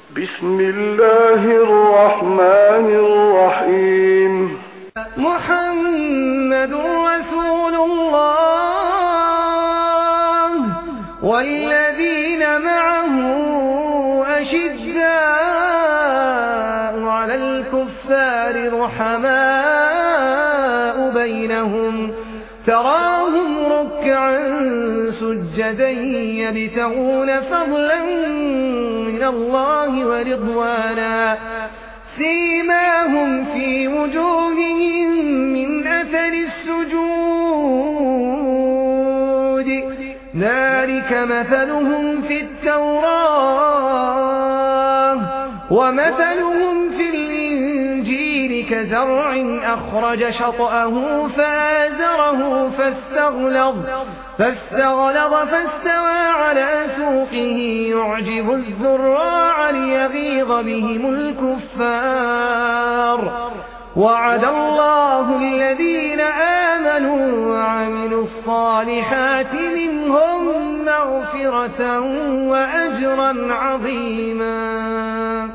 بسم الله الرحمن الرحيم. محمد رسول الله والذين معه أشداء على الكفار رحماء بينهم تراهم ركعا سجدا يبتغون فضلا من الله ورضوانا سيماهم في وجوههم من أثر السجود ذلك مثلهم في التوراة ومثلهم في الإنجيل كزرع أخرج شطأه فآزره فاستغلظ فاستوى على سوقه يعجب الزراع ليغيظ بهم الكفار وعد الله الذين آمنوا وعملوا الصالحات منهم مغفرة وأجرا عظيما.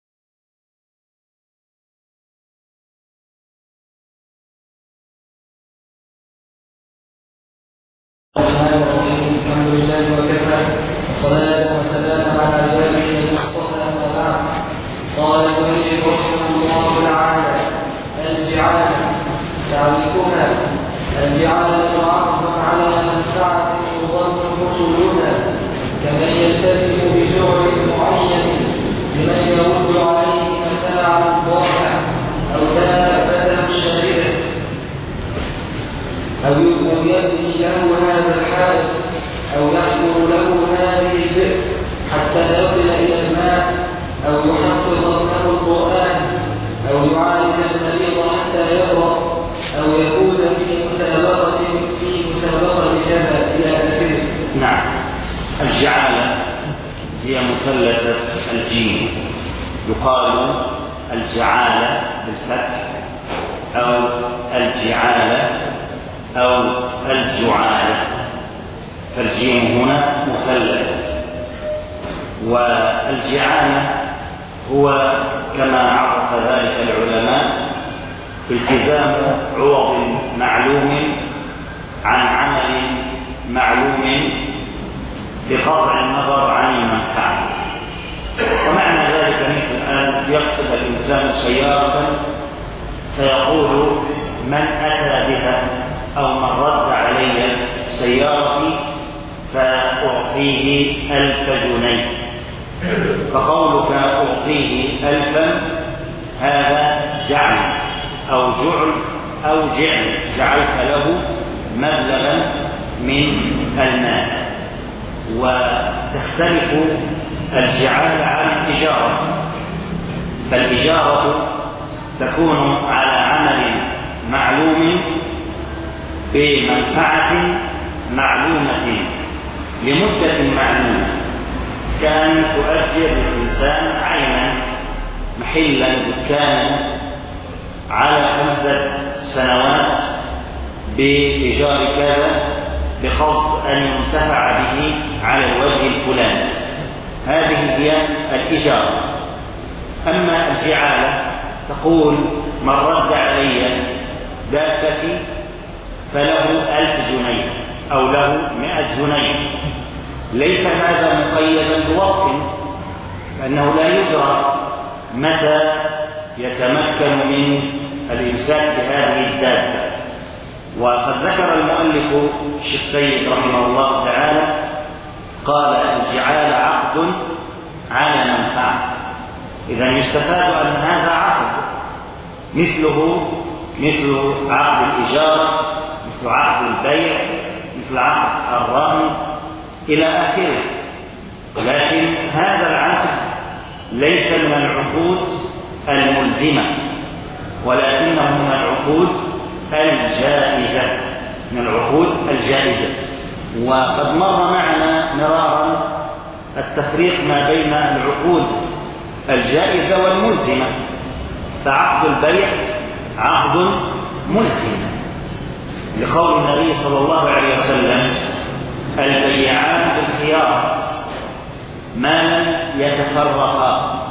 الحمد لله وكفى والصلاة والسلام على عباده الذين اصطفى أما بعد. قال المؤلف رحمه الله تعالى: الجعالة تعريفها: الجعالة عطف على منفعة يظن حصولها كمن يلتزم بجوع معين لمن يرد عليه متاعا ضائع أو دابة شريرة أو يبني له هذا الحال أو يحفر له هذه البئر حتى يصل إلى الماء أو يحفظ له القرآن أو يعالج المريض حتى يبرأ أو يفوز في مسابقة كذا إلى آخره. نعم. الجعالة هي مثلثة الجيم، يقال الجعالة بالفتح أو الجعالة أو الجعالة، فالجيم هنا مثلث. والجعالة هو كما عرف ذلك العلماء التزام عوض معلوم عن عمل معلوم بقطع النظر عن المنفعة. ومعنى ذلك مثل أن يقصد الإنسان سيارة فيقول من أتى بها أو من رد علي سيارتي فأعطيه 1000 جنيه، فقولك أعطيه 1000 هذا جعل أو جعل أو جعل، جعلت له مبلغا من المال. وتختلف الجعالة عن الإجارة، فالإجارة تكون على عمل معلوم بمنفعة معلومة لمدة معلومة، كان تؤجر الإنسان عينا محلا دكانا على 5 سنوات بإيجار كذا بقصد أن ينتفع به على الوجه الفلاني، هذه هي الإجارة. أما الجعالة تقول من رد علي دابتي فله 1000 جنيه أو له 100 جنيه. ليس هذا مقيدا بوقت، لأنه لا يدرى متى يتمكن من الإمساك بهذه الدابة. وقد ذكر المؤلف الشيخ سيد رحمه الله تعالى قال: الجعالة عقد على منفعة. إذا يستفاد أن هذا عقد مثل عقد الإجارة، مثل عقد البيع، مثل عقد الرهن إلى آخره. لكن هذا العقد ليس من العقود الملزمة، ولكنه من العقود الجائزة، من العقود الجائزة. وقد مر معنا مرارا التفريق ما بين العقود الجائزة والملزمة، فعقد البيع عقد ملزم لقول النبي صلى الله عليه وسلم: البيعان بالخيار ما لم يتفرقا.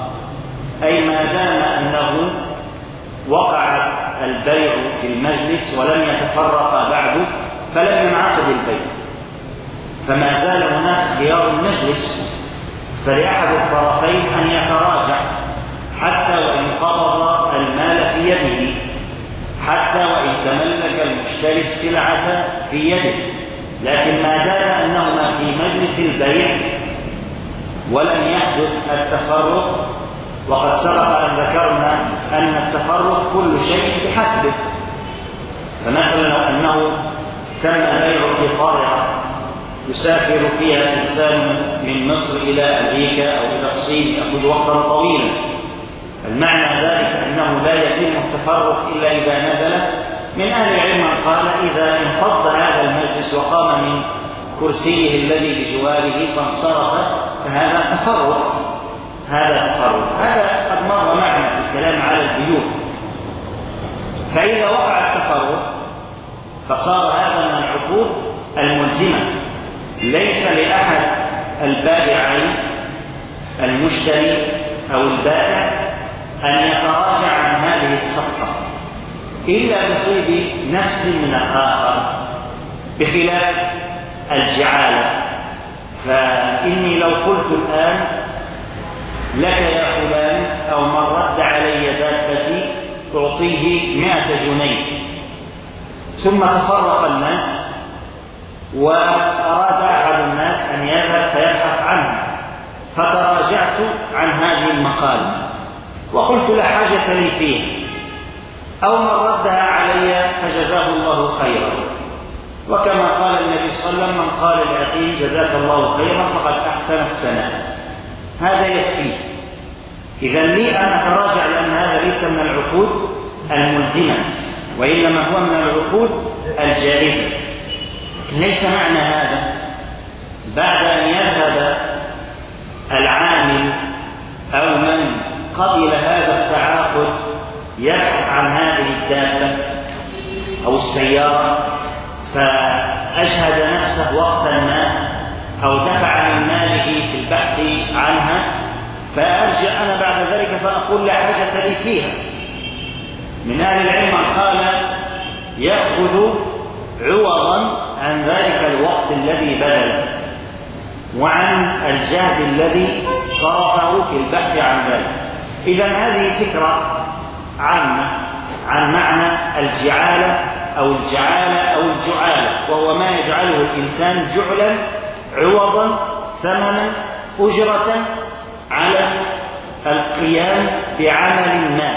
أي ما دام أنه وقع البيع في المجلس ولم يتفرق بعد فلم ينعقد البيع، فما زال هناك خيار المجلس، فلأحد الطرفين أن يتراجع حتى وإن قبض المال في يده، حتى وإن تملك المشتري السلعة في يده، لكن ما دام أنهما في مجلس البيع ولم يحدث التفرق، وقد سبق أن ذكرنا أن التفرق كل شيء بحسبه. فمثلا لو أنه تم البيع في قارعة يسافر فيها إنسان من مصر إلى أمريكا أو إلى الصين يأخذ وقتا طويلا، المعنى ذلك أنه لا يتم التفرق إلا إذا نزل. من أهل العلم من قال إذا انفض هذا المجلس وقام من كرسيه الذي بجواره فانصرف فهذا تفرق، هذا قد مر معنا في الكلام على البيوع. فإذا وقع التفرق فصار هذا من العقود الملزمة، ليس لأحد البائعين المشتري أو البائع أن يتراجع عن هذه الصفقة إلا بطيب نفس من الآخر، بخلاف الجعالة. فإني لو قلت الآن لك يا فلان أو من رد علي دابتي أعطيه 100 جنيه، ثم تفرق الناس وأراد أحد الناس أن يذهب فيبحث عنه، فتراجعت عن هذه المقالة وقلت لا حاجة لي فيه، أو من ردها علي فجزاه الله خيرا، وكما قال النبي صلى الله عليه وسلم من قال لأخيه جزاك الله خيرا فقد أحسن الثناء، هذا يكفي. إذا لي أن أتراجع لأن هذا ليس من العقود الملزمة، وإنما هو من العقود الجائزة. ليس معنى هذا بعد أن يذهب العامل أو من قبل هذا التعاقد يبحث عن هذه الدابة أو السيارة فأجهد نفسه وقتا ما أو دفع من ماله في البحث عنها، فأرجع أنا بعد ذلك فأقول لا حاجة لي فيها. من أهل العلم قال يأخذ عوضا عن ذلك الوقت الذي بذل وعن الجهد الذي صرفه في البحث عن ذلك. إذا هذه فكرة عامة عن معنى الجعالة أو الجعالة أو الجعالة، وهو ما يجعله الإنسان جعلا عوضا ثمنا أجرة على القيام بعمل ما.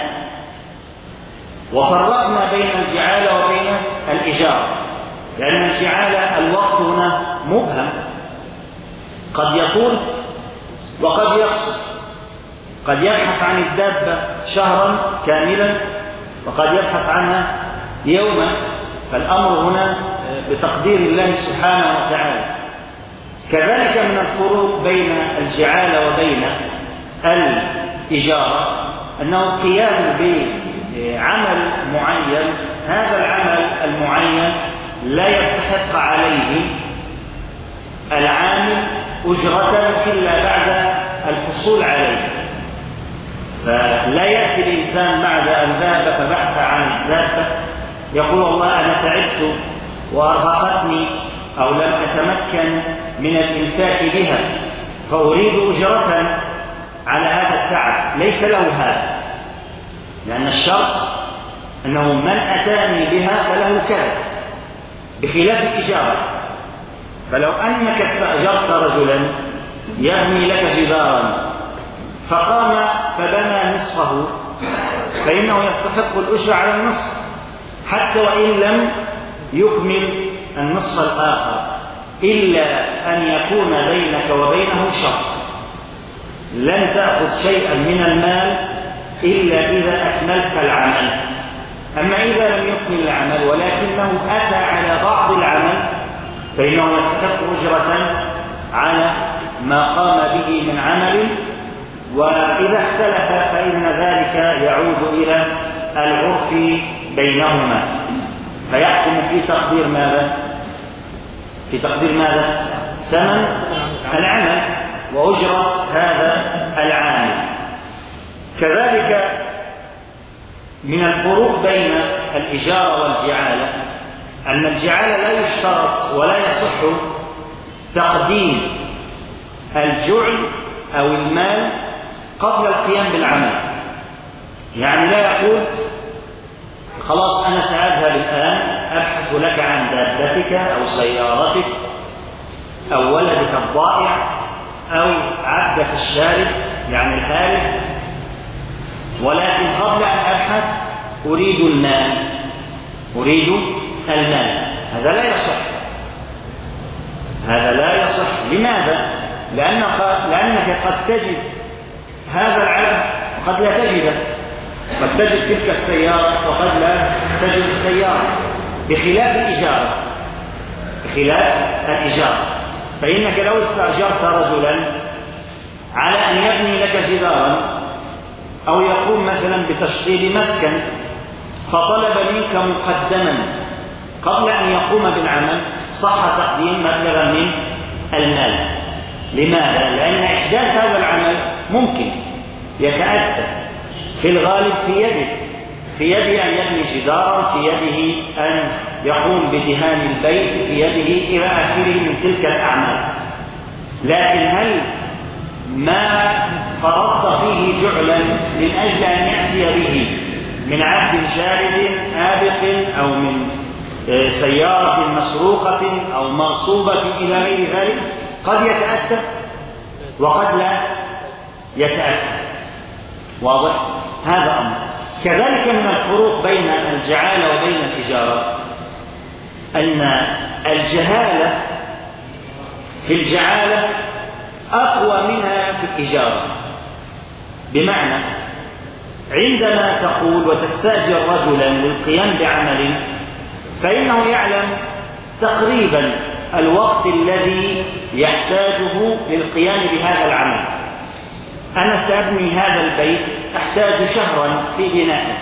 وفرقنا بين الجعالة وبين الإجارة، لأن الجعالة الوقت هنا مبهم، قد يطول وقد يقصر، قد يبحث عن الدابة شهرا كاملا وقد يبحث عنها يوما، فالأمر هنا بتقدير الله سبحانه وتعالى. كذلك من الفروق بين الجعالة وبين الإجارة أنه قيام بعمل معين، هذا العمل المعين لا يستحق عليه العامل أجرة إلا بعد الحصول عليه. فلا يأتي الإنسان بعد أن ذهب فبحث عن الدابة يقول والله أنا تعبت وأرهقتني أو لم أتمكن من الإمساك بها فأريد أجرة على هذا التعب، ليس له هذا، لأن الشرط أنه من أتاني بها فله كذا، بخلاف الإجارة. فلو أنك استأجرت رجلا يبني لك جدارا فقام فبنى نصفه فإنه يستحق الأجرة على النصف حتى وإن لم يكمل النصف الآخر، إلا أن يكون بينك وبينه شرط، لن تأخذ شيئا من المال إلا إذا أكملت العمل. أما إذا لم يكمل العمل ولكنه أتى على بعض العمل فإنه يستحق أجرة على ما قام به من عمل. وإذا اختلف فإن ذلك يعود إلى العرف بينهما، فيحكم في تقدير ماذا؟ في تقدير ماذا؟ ثمن العمل وأجرة هذا العامل. كذلك من الفروق بين الإجارة والجعالة أن الجعالة لا يشترط ولا يصح تقديم الجعل أو المال قبل القيام بالعمل. يعني لا يقول خلاص أنا سأذهب الآن أبحث لك عن دابتك أو سيارتك أو ولدك الضائع أو عبدك الشارد يعني الهارب، ولكن قبل أن أبحث أريد المال. هذا لا يصح. لماذا؟ لأنك قد تجد هذا العبد وقد لا تجده، قد تجد تلك السيارة وقد لا تجد السيارة، بخلاف الإجارة. فإنك لو استأجرت رجلا على أن يبني لك جدارا أو يقوم مثلا بتشطيب مسكن، فطلب منك مقدما قبل أن يقوم بالعمل، صح تقديم مبلغا من المال. لماذا؟ لأن إحداث هذا العمل ممكن يتأتى في الغالب في يده أن يبني جدارا، في يده أن يقوم بدهان البيت، في يده إلى آخره من تلك الأعمال. لكن هل ما فرضت فيه جعلا من أجل أن يأتي به من عبد شارد آبق أو من سيارة مسروقة أو مغصوبة إلى غير ذلك، قد يتأتى وقد لا يتأتى. واضح؟ هذا أمر. كذلك من الفروق بين الجعالة وبين الإجارة أن الجهالة في الجعالة أقوى منها في الإجارة. بمعنى عندما تقول وتستأجر رجلا للقيام بعمل، فإنه يعلم تقريبا الوقت الذي يحتاجه للقيام بهذا العمل. أنا سأبني هذا البيت أحتاج شهرا في بنائه،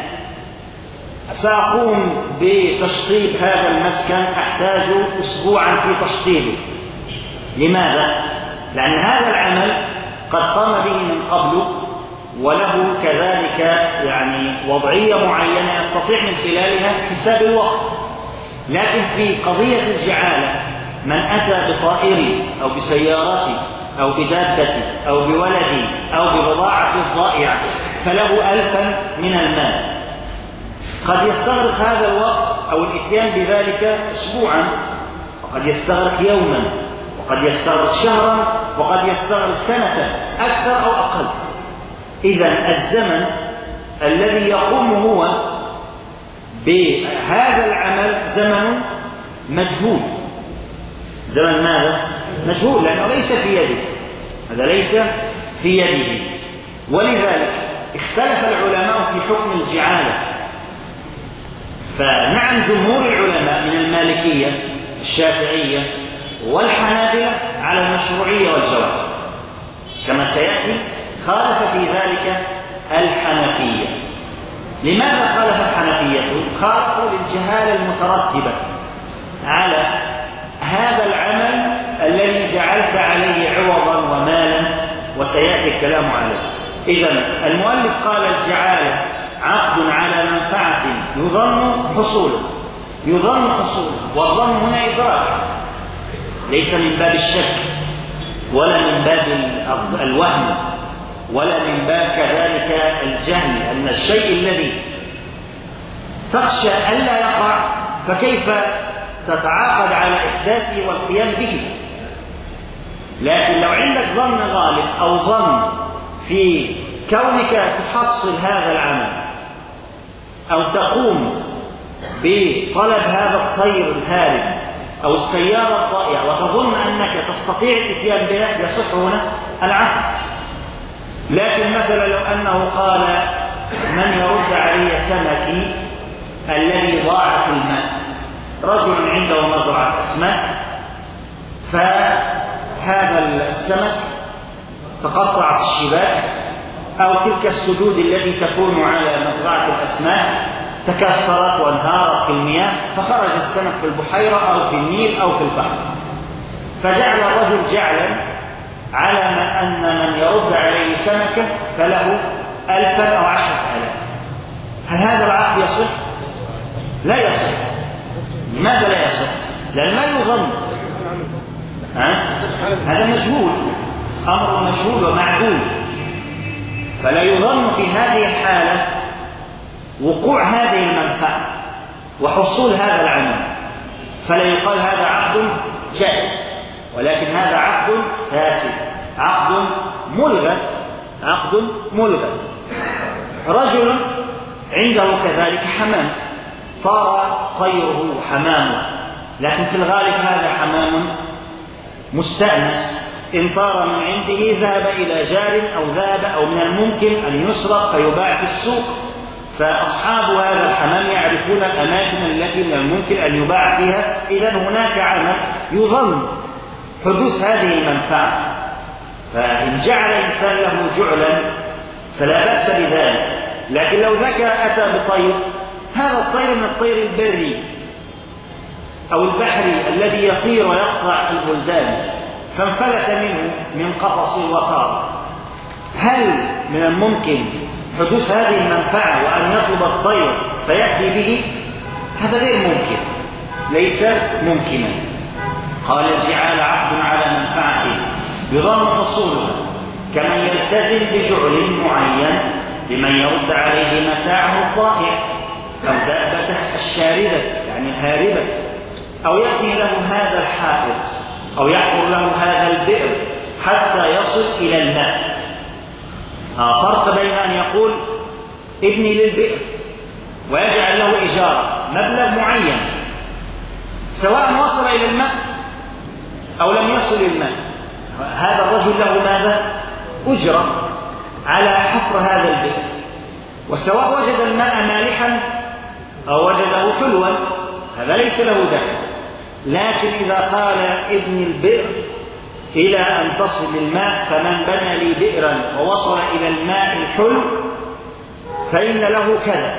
سأقوم بتشطيب هذا المسكن أحتاج أسبوعا في تشطيبه. لماذا؟ لأن هذا العمل قد قام به من قبل وله كذلك يعني وضعية معينة يستطيع من خلالها حساب الوقت. لكن في قضية الجعالة من أتى بطائري أو بسيارتي أو بدابتي أو بولدي أو ببضاعة ضائعة فله 1000 من المال، قد يستغرق هذا الوقت أو الإتيان بذلك أسبوعا، وقد يستغرق يوما، وقد يستغرق شهرا، وقد يستغرق سنة أكثر أو أقل. إذن الزمن الذي يقوم هو بهذا العمل زمن مجهول. زمن ماذا؟ مجهول، لأنه ليس في يده، هذا ليس في يده. ولذلك اختلف العلماء في حكم الجعالة. فنعم جمهور العلماء من المالكية الشافعية والحنابلة على المشروعية والجواز، كما سيأتي. خالف في ذلك الحنفية. لماذا خالف الحنفية؟ خالفوا للجهالة المترتبة على هذا العمل الذي جعلت عليه عوضا ومالا، وسيأتي الكلام عليه. إذن المؤلف قال الجعالة عقد على منفعة يظن حصوله، والظن هنا إدراك، ليس من باب الشك ولا من باب الوهم ولا من باب كذلك الجهل، أن الشيء الذي تخشى ألا يقع فكيف تتعاقد على إحداثه والقيام به. لكن لو عندك ظن غالب أو ظن في كونك تحصل هذا العمل أو تقوم بطلب هذا الطير الهارب أو السيارة الضائعة وتظن أنك تستطيع الإتيان بها، يصح هنا العقد. لكن مثلا لو أنه قال من يرد علي سمكي الذي ضاع في الماء، رجل عنده مزرعة أسماك، فهذا السمك تقطعت الشباك أو تلك السدود التي تكون على مزرعة الأسماك تكسرت وانهارت في المياه، فخرج السمك في البحيرة أو في النيل أو في البحر. فجعل الرجل جعلا على أن من يرد عليه سمكه فله 1000 أو 10,000. هل هذا العقد يصح؟ لا يصح. لماذا لا يصح؟ لأن ما يظن، هذا مجهول، أمر مجهول ومعدول، فلا يظن في هذه الحالة وقوع هذه المنفعة وحصول هذا العمل، فلا يقال هذا عقد جائز، ولكن هذا عقد فاسد، عقد ملغى، عقد ملغى. رجل عنده كذلك حمام، طار طيره حمامه، لكن في الغالب هذا حمام مستأنس، إن طار من عنده ذهب إلى جار أو من الممكن أن يسرق فيباع في السوق، فأصحاب هذا الحمام يعرفون الأماكن التي من الممكن أن يباع فيها، إذن هناك عمل يظن حدوث هذه المنفعة، فإن جعل الإنسان له جعلا فلا بأس بذلك. لكن لو ذاك أتى بطير، هذا الطير من الطير البري أو البحري الذي يطير ويقطع البلدان، فانفلت منه من قفص وطار، هل من الممكن حدوث هذه المنفعة وأن يطلب الطير فيأتي به؟ هذا غير ممكن، ليس ممكنا. قال الجعال عقد على منفعته يظن حصولها، كمن يلتزم بجعل معين لمن يرد عليه متاعه الضائع أو دابته الشاردة يعني الهاربة، أو يبني له هذا الحائط أو يحفر له هذا البئر حتى يصل إلى الماء. فرق بين أن يقول ابني للبئر ويجعل له إجارة مبلغ معين سواء وصل إلى الماء أو لم يصل إلى الماء، هذا الرجل له ماذا؟ أجرة على حفر هذا البئر، وسواء وجد الماء مالحا أو وجده حلوا هذا ليس له دخل. لكن إذا قال ابن البئر إلى أن تصل الماء، فمن بنى لي بئرا ووصل إلى الماء الحلو فإن له كذا،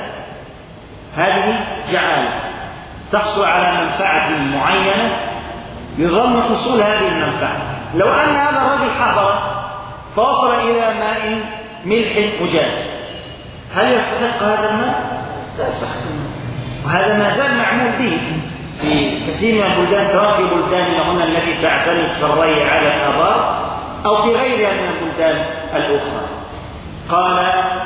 هذه جعالة تحصل على منفعة معينة يظن حصول هذه المنفعة. لو أن هذا الرجل حفر فوصل إلى ماء ملح أجاج، هل يستحق هذا الماء؟ لا يستحق، وهذا ما زال معمول به في كثير من البلدان، سواء في بلداننا هنا التي تعتمد في الري على الآبار أو في غيرها من البلدان الأخرى. قال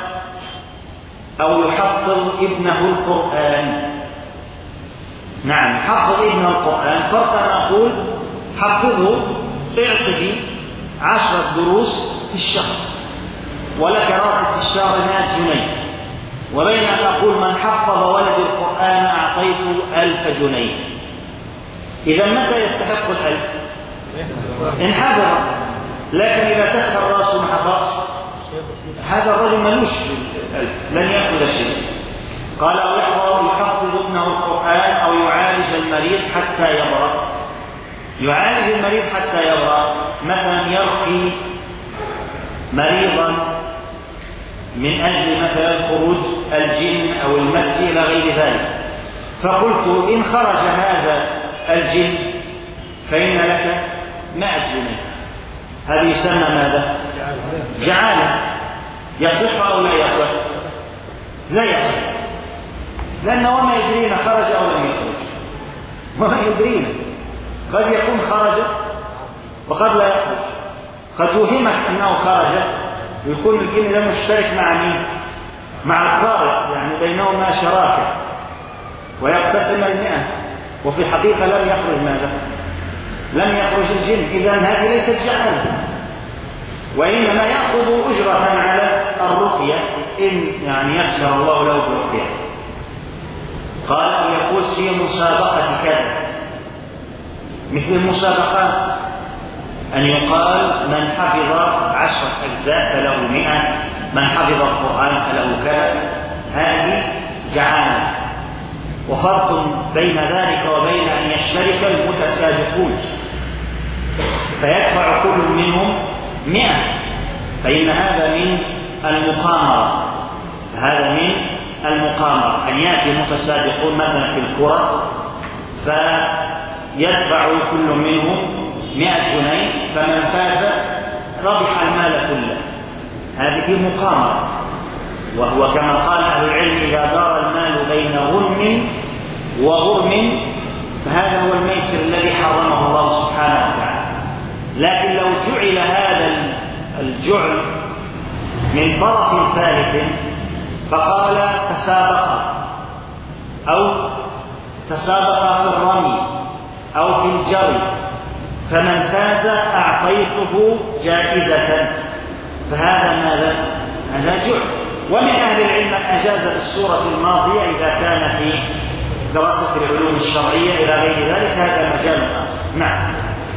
أو يحفظ ابنه القرآن. نعم، حفظ ابنه القرآن، فرق أن أقول حفظه اعطه 10 دروس في الشهر ولك راتب في الشهر 100 جنيه، وبين أن أقول من حفظ ولد القرآن أعطيته 1000 جنيه. إذا متى يستحق 1000؟ إن حفظ، لكن إذا تخفى الرأس ما حفظ هذا الرجل ملوش 1000، لن يأخذ شيء. قال أو يحفظ ابنه القرآن أو يعالج المريض حتى يبرأ. يعالج المريض حتى يبرأ، مثلا يرقي مريضا من أجل مثلا خروج الجن أو المس إلى غير ذلك، فقلت إن خرج هذا الجن فإن لك 100 جنيه، هذا يسمى ماذا؟ جعالة. يصح أو لا يصح؟ لا يصح، لأنه وما يدرينا خرج أو لم يخرج، وما يدرينا، قد يكون خرج وقد لا يخرج، قد يوهمك أنه خرج ويكون الجن ده مشترك مع مين؟ مع القارئ، يعني بينهما شراكة ويقتسم 100، وفي الحقيقة لم يخرج ماذا؟ لم يخرج الجن. إذن هذه ليست جعالة، وإنما يأخذ أجرة على الرقية إن يعني يسر الله له بالرقية. قال يفوز في مسابقة كذا، مثل المسابقات أن يقال من حفظ 10 أجزاء فله 100، من حفظ القرآن فله كذا، هذه جعالة. وفرق بين ذلك وبين أن يشترك المتسابقون فيدفع كل منهم 100، فإن هذا من المقامرة، هذا من المقامرة، أن يأتي متسابقون مثلا في الكرة فيدفع كل منهم 100 جنيه، فمن فاز ربح المال كله، هذه مقامرة. وهو كما قال أهل العلم إذا دار المال بين غنم وغرم فهذا هو الميسر الذي حرمه الله سبحانه وتعالى. لكن لو جعل هذا الجعل من طرف ثالث فقال تسابق في الرمي أو في الجري فمن فاز أعطيته جائزة فهذا ماذا؟ هذا جعل. ومن أهل العلم من أجاز بالصورة الماضية إذا كان في دراسة العلوم الشرعية إلى غير ذلك هذا مجال آخر. نعم.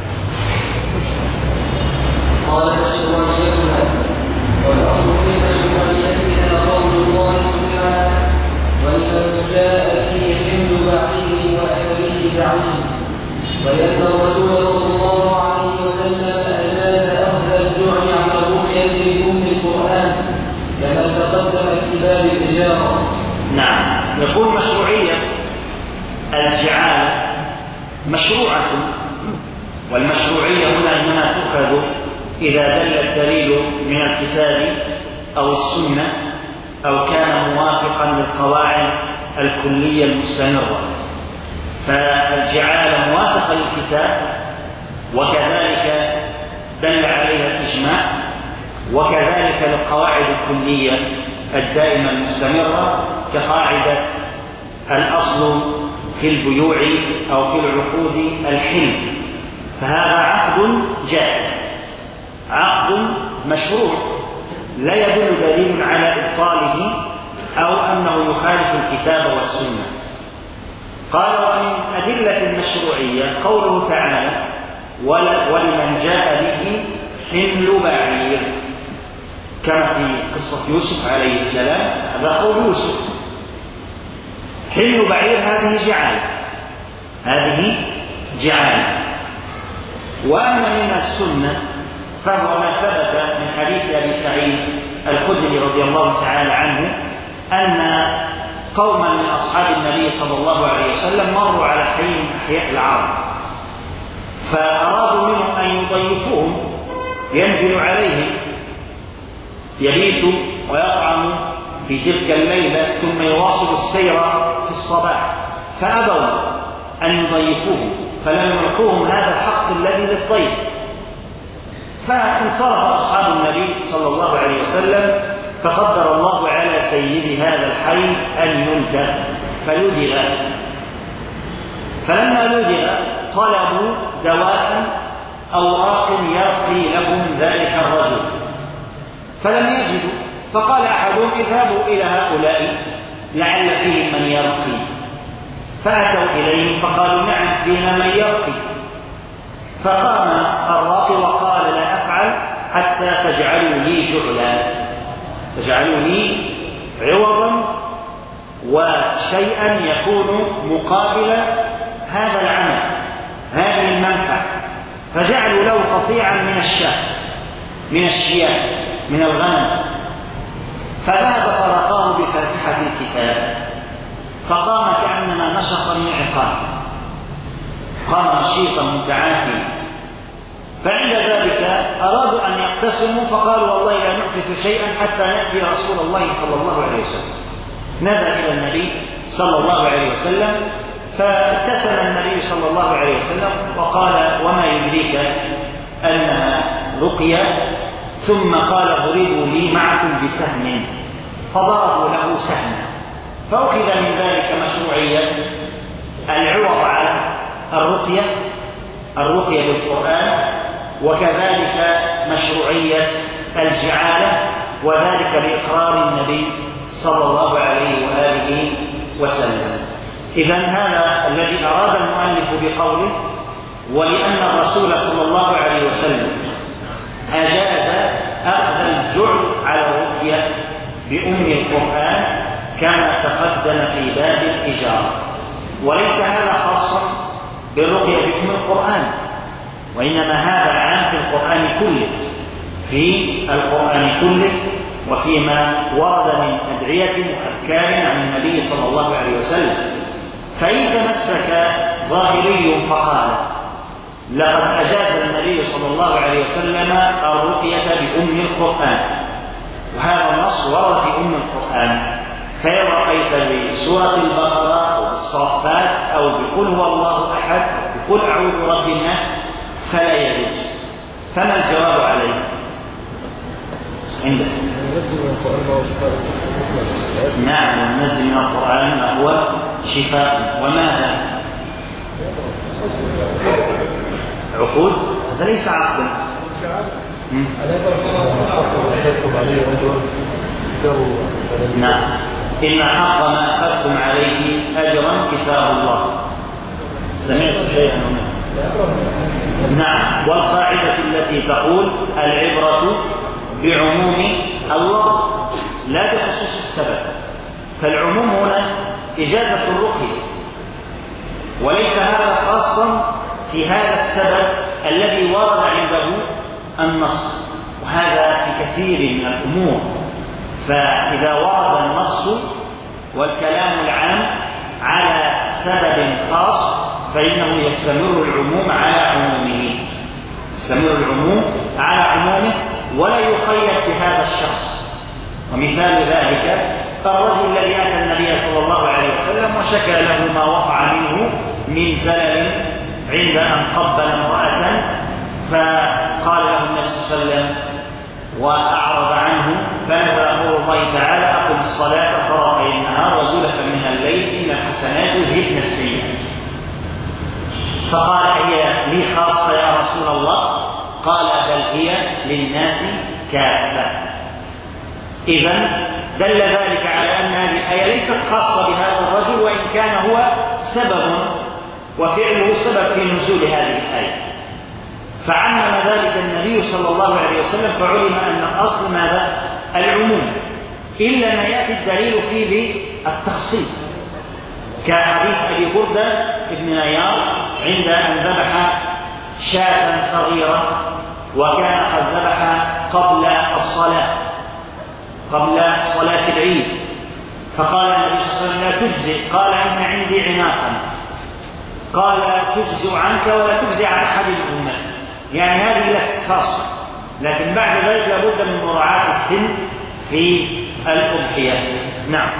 قال مشروعيتها والأصل في مشروعيتها قول الله سبحانه ولمن جاء به حمل بعيره وأهله بعيره ويأتى الرسول صلى الله عليه وسلم أجاز أخذ الجوع على الرقية بأم القرآن كما تقدم في باب الإجارة. نعم. يقول مشروعية الجعالة مشروعة، والمشروعية هنا إنما تؤخذ إذا دل الدليل من الكتاب أو السنة أو كان موافقا للقواعد الكلية المستمرة. فالجعالة موافقة للكتاب وكذلك دل عليها الإجماع وكذلك للقواعد الكلية الدائمة المستمرة كقاعدة الأصل في البيوع أو في العقود الحل، فهذا عقد جائز عقد مشروع لا يدل دليل على إبطاله أو أنه يخالف الكتاب والسنة. قال ومن أدلة المشروعية قوله تعالى ولمن جاء به حمل بعير كما في قصة يوسف عليه السلام هذا قول يوسف. حمل بعير هذه جعالة. وأما من السنة فهو ما ثبت من حديث أبي سعيد الخدري رضي الله تعالى عنه أن قوما من أصحاب النبي صلى الله عليه وسلم مروا على حي من أحياء العرب فأرادوا منهم أن يضيفوهم ينزل عليهم يبيت ويطعم في تلك الليلة ثم يواصل السير في الصباح فأبوا أن يضيفوهم فلم يعطوهم هذا الحق الذي للضيف. فانصرف أصحاب النبي صلى الله عليه وسلم فقدر الله على سيد هذا الحي أن يلدغ فلدغ. فلما لدغ طلبوا دواء أوراق يرقي لهم ذلك الرجل فلم يجدوا فقال أحدهم اذهبوا إلى هؤلاء لعل فيهم من يرقي. فأتوا إليهم فقالوا نعم فينا من يرقي. فقام الراقي وقال لا أفعل حتى تجعلوا لي عوضا وشيئا يكون مقابل هذا العمل هذه المنفعة. فجعلوا له قطيعا من الشياه من الغنم فذهب فرقاه بفاتحة الكتاب فقام كأنما نشط من عقاب قام نشيطا متعافيا. فعند ذلك أرادوا أن يقتسموا فقالوا والله لا نحدث شيئا حتى نأتي رسول الله صلى الله عليه وسلم. نادى إلى النبي صلى الله عليه وسلم فابتسم النبي صلى الله عليه وسلم وقال وما يدريك أنها رقية ثم قال ضربوا لي معكم بسهم فضربوا له سهما. فأخذ من ذلك مشروعية العوض على الرقية بالقرآن وكذلك مشروعية الجعالة وذلك بإقرار النبي صلى الله عليه وآله وسلم. إذن هذا الذي أراد المؤلف بقوله ولأن الرسول صلى الله عليه وسلم أجاز أخذ الجعل على الرقية بأم القرآن كما تقدم في باب الإجارة. وليس هذا خاصا بالرقية بأم القرآن وإنما هذا عام في القرآن كله وفيما ورد من أدعية وأذكار عن النبي صلى الله عليه وسلم. فإن تمسك ظاهري فقال لقد أجاز النبي صلى الله عليه وسلم الرقية بأم القرآن وهذا النص ورد في أم القرآن، فإن رقيت بسورة البقرة أو بالصافات أو بقل هو الله أحد أو بقل أعوذ برب الناس فلا يجوز. فما الجواب عليه؟ عندك نعم، وننزل من القرآن ما هو شفاء. وماذا؟ عقود؟ هذا ليس عقدا. نعم، إن حق ما أخذتم عليه أجرا كتاب الله. سمعت شيئا هنا؟ نعم، والقاعدة التي تقول العبرة بعموم اللفظ لا بخصوص السبب، فالعموم هنا إجازة الرقية، وليس هذا خاصا في هذا السبب الذي ورد عنده النص، وهذا في كثير من الأمور. فإذا ورد النص والكلام العام على سبب خاص فإنه يستمر العموم على عمومه، يستمر العموم على عمومه ولا يقيد بهذا الشخص. ومثال ذلك الرجل الذي أتى النبي صلى الله عليه وسلم وشكى له ما وقع منه من زلل عند أن قبل امرأة، فقال له النبي صلى الله عليه وسلم وأعرض عنه، فنزل قول الله تعالى أقم الصلاة طرفي النهار وزلفا من الليل إن الحسنات يذهبن السيئات. فقال هي لي خاصة يا رسول الله؟ قال بل هي للناس كافة. إذن دل ذلك على أن هذه الآية ليست خاصة بهذا الرجل، وإن كان هو سبب وفعله سبب في نزول هذه الآية. فعمم ذلك النبي صلى الله عليه وسلم، فعلم أن الأصل ماذا؟ العموم، إلا ما يأتي الدليل فيه بالتخصيص، كحديث أبي بردة بن نيار عند أن ذبح شاة صغيرة وكان قد ذبح قبل الصلاة، قبل صلاة العيد، فقال النبي صلى الله عليه وسلم لا تجزئ، قال إن عندي عناقا، قال تجزئ عنك ولا تجزئ عن أحد الأمة، يعني هذه لك خاصة، لكن بعد ذلك لابد من مراعاة السن في الأضحية. نعم.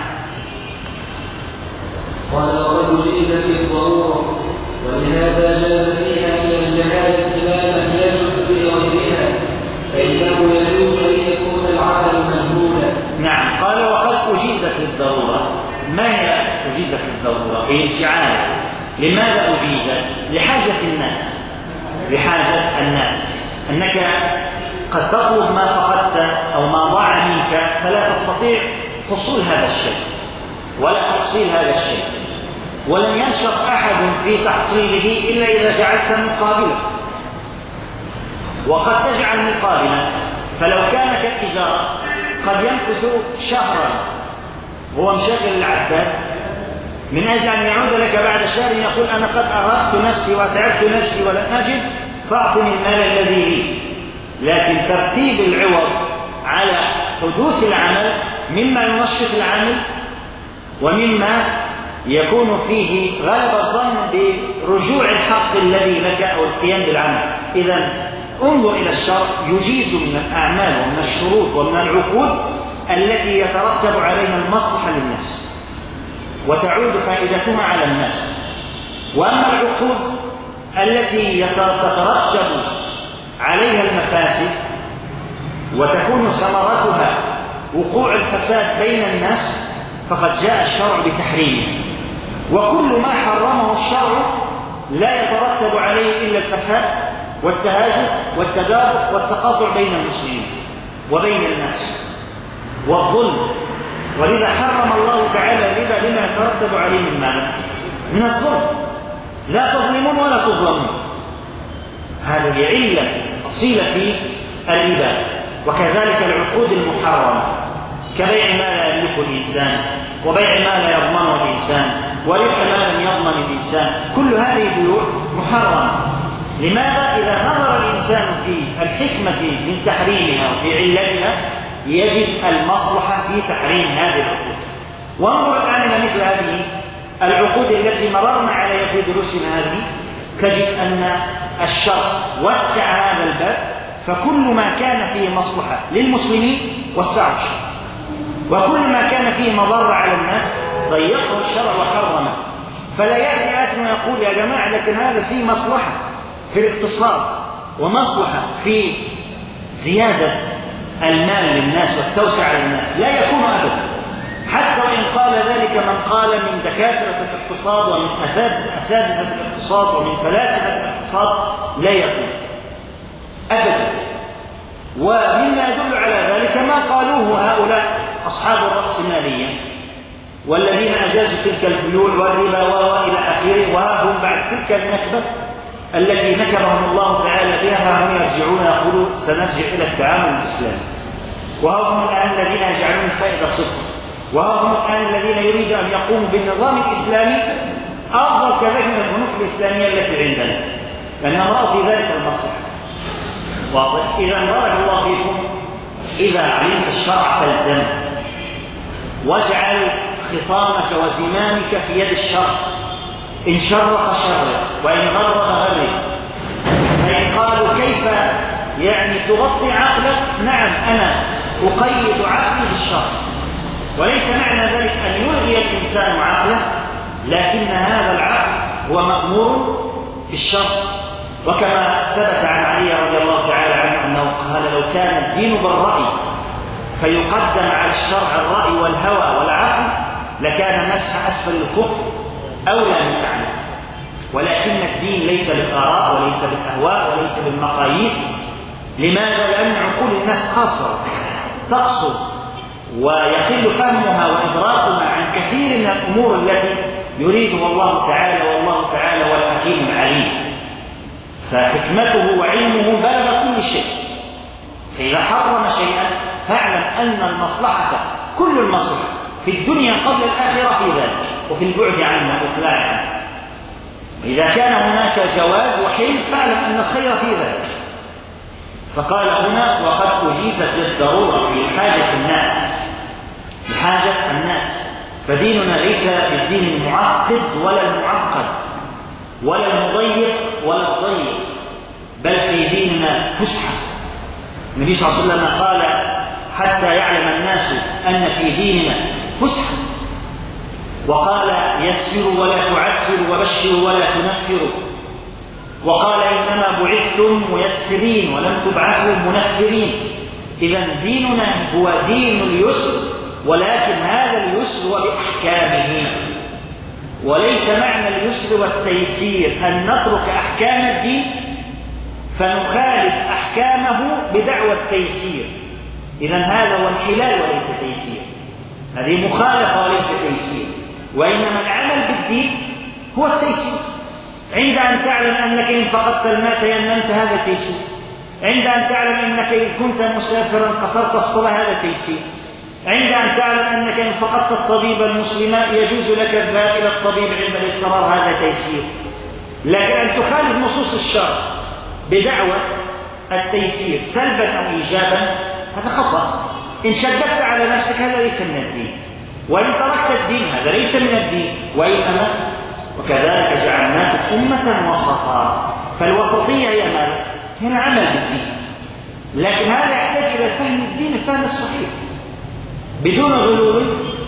قال وقد جئت في الضرورة، ولهذا جاز فيها من الجهالة ما لم يجوز في غيرها، فإنه يجوز أن يكون العمل مجهولا. نعم، قال وقد أجيزت للضرورة. ما هي أجيزت للضرورة؟ هي انشعال. لماذا أجيزت؟ لحاجة الناس، لحاجة الناس، أنك قد تطلب ما فقدت أو ما ضاع منك فلا تستطيع حصول هذا الشيء ولا تحصيل هذا الشيء، ولن ينشط أحد في تحصيله إلا إذا جعلت مقابلا، وقد تجعل مقابلا، فلو كان كالإجارة قد يمكث شهرا هو مشغل العداد من أجل أن يعود لك بعد شهر يقول أنا قد أرهقت نفسي وتعبت نفسي ولن أجد فأعطني المال الذي لي. لكن ترتيب العوض على حدوث العمل مما ينشط العمل ومما يكون فيه غلب الظن برجوع الحق الذي لك أو القيام بالعمل. إذن انظر إلى الشرع يجيز من الأعمال ومن الشروط ومن العقود التي يترتب عليها المصلحة للناس وتعود فائدتها على الناس. وأما العقود التي يترتب عليها المفاسد وتكون ثمرتها وقوع الفساد بين الناس فقد جاء الشرع بتحريمه، وكل ما حرمه الشرع لا يترتب عليه إلا الفساد والتهاجم والتدابر والتقاطع بين المسلمين وبين الناس والظلم. ولذا حرم الله تعالى الربا لما يترتب عليه من ماذا؟ من الظلم. لا تظلمون ولا تظلمون، هذه علة أصيلة في الربا. وكذلك العقود المحرمة كبيع ما لا يملكه الإنسان وبيع ما لا يضمنه الإنسان وربح ما لم يضمن الإنسان، كل هذه بيوع محرمة. لماذا؟ إذا نظر الإنسان في الحكمة من تحريمها وفي علتها يجد المصلحة في تحريم هذه العقود. وانظر الآن إلى مثل هذه العقود التي مررنا عليها في دروسنا هذه، تجد أن الشرع وسع هذا الباب، فكل ما كان فيه مصلحة للمسلمين وسعه الشرع، وكل ما كان فيه مضرة على الناس ضيقه الشرع وحرمه. فلا يأتي آت ويقول يا جماعة لكن هذا فيه مصلحة في الاقتصاد ومصلحة في زيادة المال للناس والتوسع للناس، لا يكون أبدا، حتى وإن قال ذلك من قال من دكاترة الاقتصاد ومن أساتذة الاقتصاد ومن فلاسفة الاقتصاد، لا يكون أبدا. ومما يدل على ذلك ما قالوه هؤلاء أصحاب الرأسمالية والذين أجازوا تلك البيوع والربا وإلى آخره، وهم بعد تلك النكبة التي نكبهم الله تعالى بها فهم يرجعون يقولون سنرجع إلى التعامل الإسلامي. وهم الآن الذين يجعلون الفائدة صفر، وهم الآن الذين يريد أن يقوموا بالنظام الإسلامي أفضل كذلك من البنوك الإسلامية التي عندنا، لأنهم رأوا في ذلك المصلحة. واضح؟ إذا بارك الله فيكم، إذا علمت الشرع فالزم، واجعل خطامك وزمامك في يد الشرع، إن شرق شرق وإن غرب غرب. فإن قالوا كيف يعني تغطي عقلك؟ نعم أنا أقيد عقلي بالشرع، وليس معنى ذلك أن يلغي الإنسان عقله، لكن هذا العقل هو مأمور في الشرع. وكما ثبت عن علي رضي الله تعالى عنه أنه قال لو كان الدين بالرأي فيقدم على الشرع الرأي والهوى والعقل لكان مسح أسفل الخف أولى من أعلى. ولكن الدين ليس بالآراء وليس بالأهواء وليس بالمقاييس. لماذا؟ لأن عقول الناس قاصرة تقصر ويقل فهمها وإدراكها عن كثير من الأمور التي يريدها الله تعالى، والله تعالى هو الحكيم العليم، فحكمته وعلمه بلغ كل شيء. فإذا حرم شيئا فاعلم أن المصلحة كل المصلحة في الدنيا قبل الآخرة في ذلك، وفي البعد عنه وإقلاع عنه. إذا كان هناك جواز وحل فاعلم أن الخير في ذلك. فقال هنا وقد أجيزت للضرورة في حاجة الناس، فديننا ليس بالدين المعقد ولا المعقد ولا المضيق ولا الضيق، بل في ديننا فسحة. النبي صلى الله عليه وسلم قال حتى يعلم الناس أن في ديننا فسحة، وقال يسروا ولا تعسروا وبشروا ولا تنفروا، وقال إنما بعثتم ميسرين ولم تبعثوا منفرين. إذا ديننا هو دين اليسر، ولكن هذا اليسر هو بأحكامه، وليس معنى اليسر والتيسير أن نترك أحكام الدين فنخالف أحكامه بدعوى التيسير. إذا هذا هو انحلال وليس تيسير، هذه مخالفة وليس تيسير. وإنما العمل بالدين هو التيسير. عند أن تعلم أنك إن فقدت الماء تيممت هذا تيسير، عند أن تعلم أنك إن كنت مسافرا قصرت الصلاة هذا تيسير، عند أن تعلم أنك إن فقدت الطبيب المسلم يجوز لك الذهاب إلى الطبيب عند الاضطرار هذا تيسير. لكن أن تخالف نصوص الشرع بدعوى التيسير سلبا أو إيجابا هذا خطأ. إن شددت على نفسك هذا ليس من الدين، وإن تركت الدين هذا ليس من الدين. وإنما وكذلك جعلناكم أمة وسطا، فالوسطية هي ماذا؟ هي العمل بالدين، لكن هذا يحتاج إلى فهم الدين الفهم الصحيح بدون غلو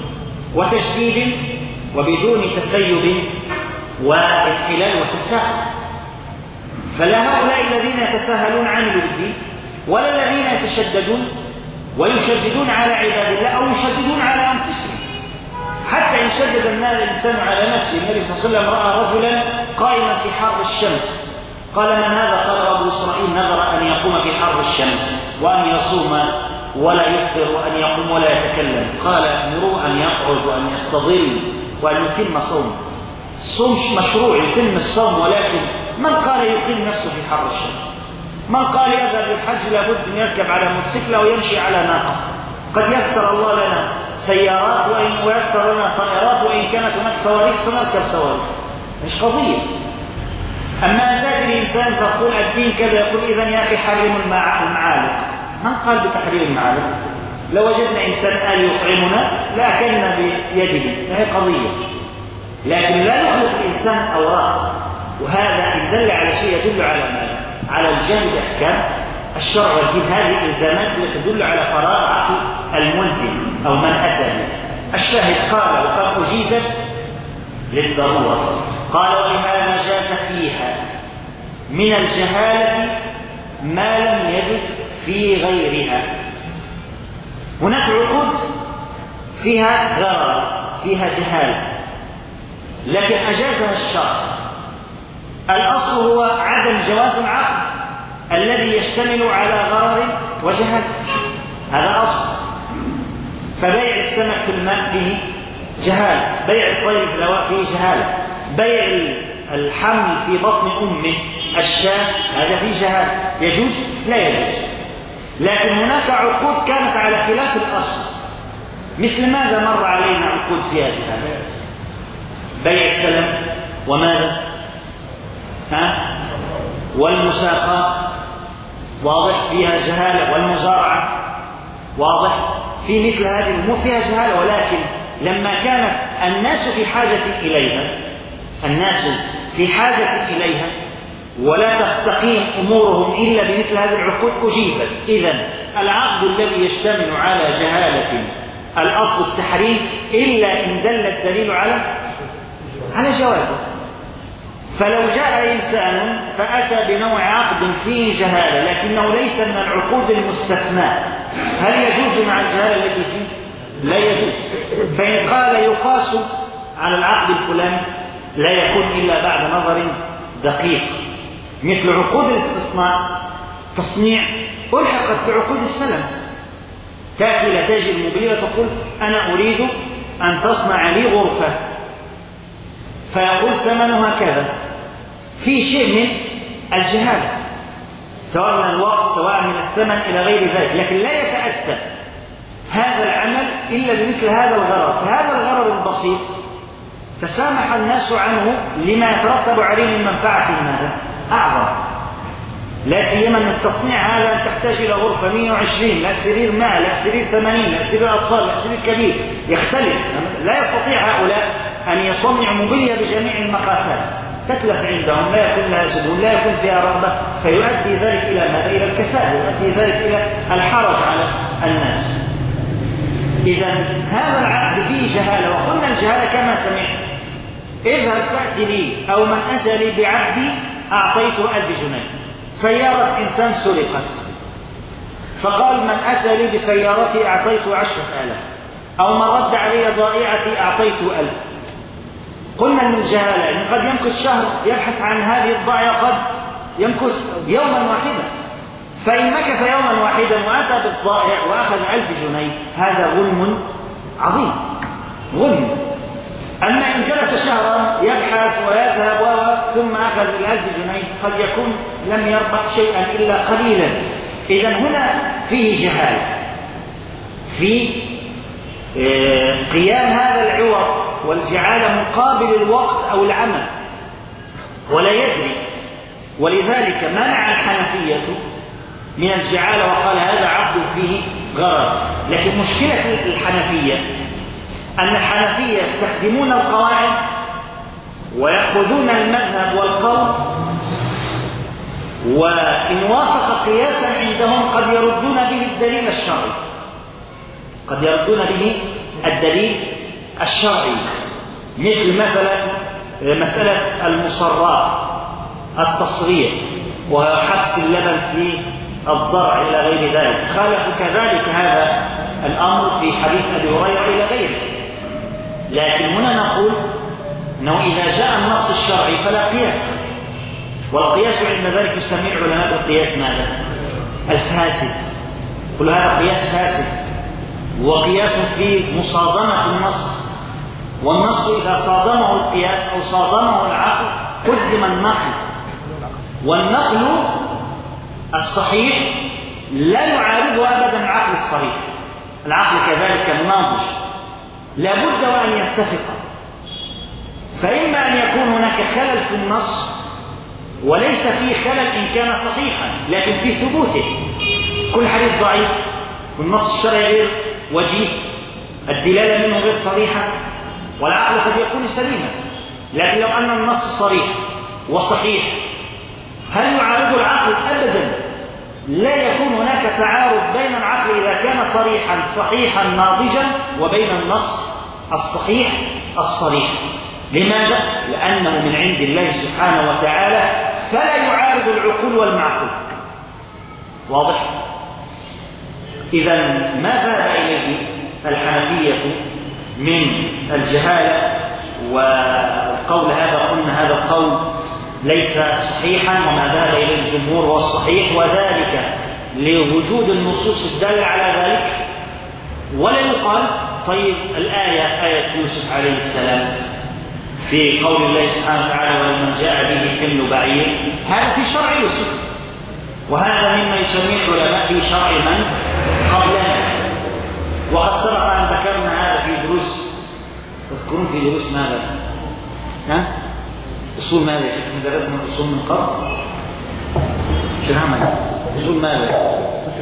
وتشديد وبدون تسيب وانحلال وتساهل. فلا هؤلاء الذين يتساهلون عملوا بالدين، ولا الذين يتشددون ويشددون على عباد الله أو يشددون على أنفسهم. حتى إن شدد الإنسان على نفسه، النبي صلى الله عليه وسلم رأى رجلا قائما في حر الشمس، قال من هذا؟ قال أبو إسرائيل نذر أن يقوم في حر الشمس وأن يصوم ولا يفطر وأن يقوم ولا يتكلم. قال مروا أن يقعد وأن يستظل وأن يتم صومه. الصوم مشروع يتم الصوم، ولكن من قال يقيم نفسه في حر الشمس؟ من قال يذهب للحج لابد أن يركب على موتوسيكل أو يمشي على ناقة؟ قد يسر الله لنا سيارات ويسر لنا طائرات، وإن كانت هناك صواريخ سنركب صواريخ، مش قضية. أما أن تأتي الإنسان تقول الدين كذا، يقول إذن يا أخي حرموا المعالق. من قال بتحريم المعالق؟ لو وجدنا إنسان آل يطعمنا لأكلنا بيده، هذه قضية. لكن لا يخلق الإنسان أوراق، وهذا إن دل على شيء يدل على ماذا؟ على الجهل بأحكام الشرع والدين. هذه الإلزامات التي تدل على فراغ عقل الملزم أو من أتى الشاهد قال وقد أجيزت للضرورة. قال ولهذا جاز فيها من الجهالة ما لم يجز في غيرها. هناك عقود فيها غرر فيها جهالة لكن أجازها الشرع. الأصل هو عدم جواز العقد الذي يشتمل على غرر وجهالة، هذا أصل. فبيع السمك في الماء فيه جهالة، بيع الطير في الهواء فيه جهالة، بيع الحمل في بطن أمه الشاة هذا فيه جهالة، يجوز؟ لا يجوز. لكن هناك عقود كانت على خلاف الأصل. مثل ماذا مر علينا عقود فيها جهالة؟ بيع السلم وماذا؟ والمساقات واضح فيها جهالة، والمزارعة واضح. في مثل هذه الأمور فيها جهالة، ولكن لما كانت الناس في حاجة إليها ولا تستقيم أمورهم إلا بمثل هذه العقود أجيبت. إذن العقد الذي يشتمل على جهالة الأصل التحريم إلا إن دل الدليل على جوازه. فلو جاء إنسان فأتى بنوع عقد فيه جهالة لكنه ليس من العقود المستثناة، هل يجوز مع الجهالة التي فيه؟ لا يجوز. فإن قال يقاس على العقد الفلاني لا يكون إلا بعد نظر دقيق. مثل عقود التصنيع ألحقت بعقود السلم. تأتي لتاجر الموبيلية وتقول أنا أريد أن تصنع لي غرفة، فيقول ثمنها كذا. في شيء من الجهالة سواء من الوقت سواء من الثمن إلى غير ذلك، لكن لا يتأتى هذا العمل إلا بمثل هذا الغرض. فهذا الغرض البسيط تسامح الناس عنه لما يترتب عليه من منفعة ماذا؟ أعظم. لا سيما أن التصنيع هذا تحتاج إلى غرفة 120، لا سرير 100، لا سرير 80، لا سرير أطفال، لا سرير كبير، يختلف. لا يستطيع هؤلاء أن يصنعوا موبيليا بجميع المقاسات، تتلف عندهم، لا يكون لها زبون، لا يكون فيها رغبة، فيؤدي ذلك إلى ماذا؟ إلى الكساد، يؤدي ذلك إلى الحرج على الناس. إذا هذا العقد فيه جهالة، وقلنا الجهالة كما سمعت: اذهب فأتي لي أو من أتى لي بعبدي أعطيته 1000 جنيه. سيارة إنسان سرقت، فقال من أتى لي بسيارتي أعطيته 10,000، أو من رد علي ضائعتي أعطيته 1000. قلنا من الجهالة إن قد يمكث شهر يبحث عن هذه الضائعة، قد يمكث يوما واحدا. فإن مكث يوما واحدا وأتى بالضائع وأخذ 1000 جنيه هذا غنم عظيم، غنم. أما إن جلس شهرا يبحث ويذهب ثم أخذ 1000 جنيه قد يكون لم يربح شيئا إلا قليلا. إذن هنا فيه جهالة في قيام هذا العوض والجعالة مقابل الوقت أو العمل، ولا يدري. ولذلك منع الحنفية من الجعالة وقال هذا عقد فيه غرر. لكن مشكلة الحنفية أن الحنفية يستخدمون القواعد ويأخذون المذهب والقول، وإن وافق قياسا عندهم قد يردون به الدليل الشرعي، قد يردون به الدليل الشرعي. مثل مثلا مسألة المصرات، التصريح وحبس اللبن في الضرع إلى غير ذلك، خالفوا كذلك هذا الأمر في حديث أبي هريرة إلى غيره. لكن هنا نقول أنه إذا جاء النص الشرعي فلا قياس، والقياس عند ذلك يسميه العلماء القياس ماذا؟ الفاسد. كل هذا قياس فاسد، وقياس في مصادمة النص، والنص إذا صادمه القياس أو صادمه العقل قدم النقل، والنقل الصحيح لا يعارض أبدا العقل الصريح. العقل كذلك الناضج لا بد وأن يتفق، فإما أن يكون هناك خلل في النص وليس فيه خلل إن كان صحيحا لكن في ثبوته. كل حديث ضعيف والنص الشرعي غير وجيه، الدلالة منه غير صريحة، والعقل قد يكون سليما. لكن لو أن النص صريح وصحيح هل يعارض العقل؟ أبدا. لا يكون هناك تعارض بين العقل إذا كان صريحا صحيحا ناضجا وبين النص الصحيح الصريح. لماذا؟ لأنه من عند الله سبحانه وتعالى، فلا يعارض العقول والمعقول. واضح؟ إذا ما ذهب إليه الحنفية من الجهالة والقول هذا، قلنا هذا القول ليس صحيحا، وما ذهب إليه الجمهور هو الصحيح، وذلك لوجود النصوص الدالة على ذلك. ولا يقال طيب الآية آية يوسف عليه السلام في قول الله سبحانه وتعالى ولمن جاء به حمل بعير، هذا في شرع يوسف، وهذا مما يسميه العلماء في شرع من قبلنا. وقد سبق أن ذكرنا هذا في دروس، تذكرون في دروس ماذا؟ أصول ماذا يا شيخ؟ درسنا أصول من قبل؟ شو نعمل؟ أصول ماذا؟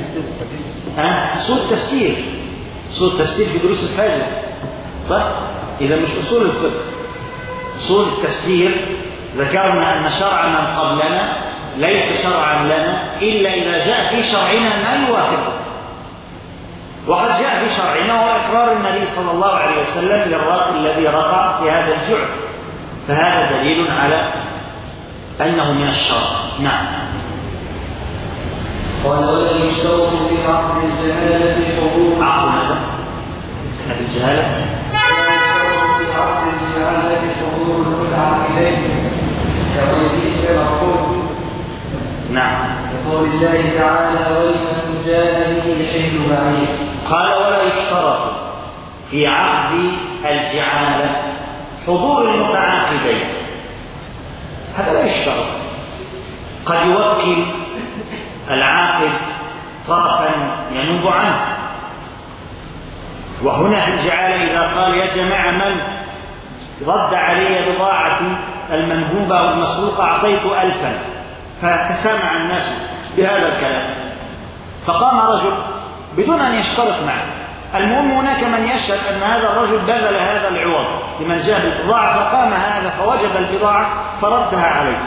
أصول التفسير. أصول التفسير في دروس الفجر، صح؟ إذا مش أصول الفقه، أصول التفسير ذكرنا أن شرع من قبلنا ليس شرعا لنا إلا إذا جاء في شرعنا ما يوافقه. وقد جاء في شرعنا هو إقرار النبي صلى الله عليه وسلم للراقي الذي رقع في هذا الجعل، فهذا دليل على أنه من الشرع. نعم. قال ولا يشترط في عقد الجهالة حضور عقد هذا الجهالة، ولا يشترط في عقد الجهالة حضور المتعاقدين كغيره كالعقود. نعم. يقول الله تعالى ولمن جاء به حمل بعير. قال ولا يشترط في عقد الجعالة حضور المتعاقدين، هذا لا يشترط. قد يوكل العاقد طرفا ينوب عنه، وهنا في الجعالة إذا قال يا جماعة من رد علي بضاعتي المنهوبة والمسروقة أعطيت 1000، فتسامع الناس بهذا الكلام، فقام رجل بدون أن يشترط معه. المهم هناك من يشهد أن هذا الرجل بذل هذا العوض لمن جاء بالبضاعة، فقام هذا فوجد البضاعة فردها عليه،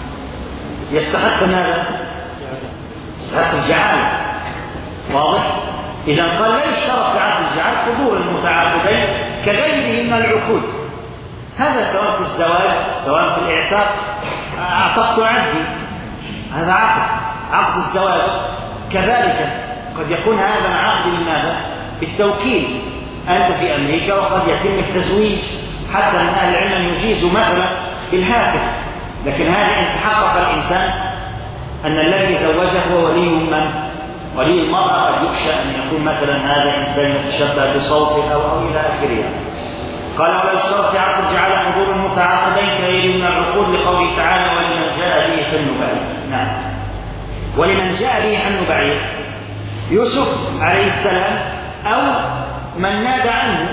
يستحق ماذا؟ يستحق الجعالة. واضح؟ إذا قال لا يشترط في عقد الجعالة حضور المتعاقدين كغيره من العقود، هذا سواء في الزواج سواء في الإعتاق، أعتقت عبدي، هذا عقد الزواج. كذلك قد يكون هذا العقد لماذا؟ بالتوكيل، أنت في أمريكا وقد يتم التزويج، حتى من أهل العلم يجيز مثلا بالهاتف، لكن هذا إن تحقق الإنسان أن الذي زوجه هو ولي من؟ ولي المرأة، قد يخشى أن يكون مثلا هذا إنسان يتشبه بصوته أو إلى آخره. قال ولا يشترط في عقد الجعالة حضور المتعاقدين كغيره من العقود لقوله تعالى ولمن جاء به حمل بعير. نعم. ولمن جاء به حمل بعير يوسف عليه السلام أو من نادى عنه.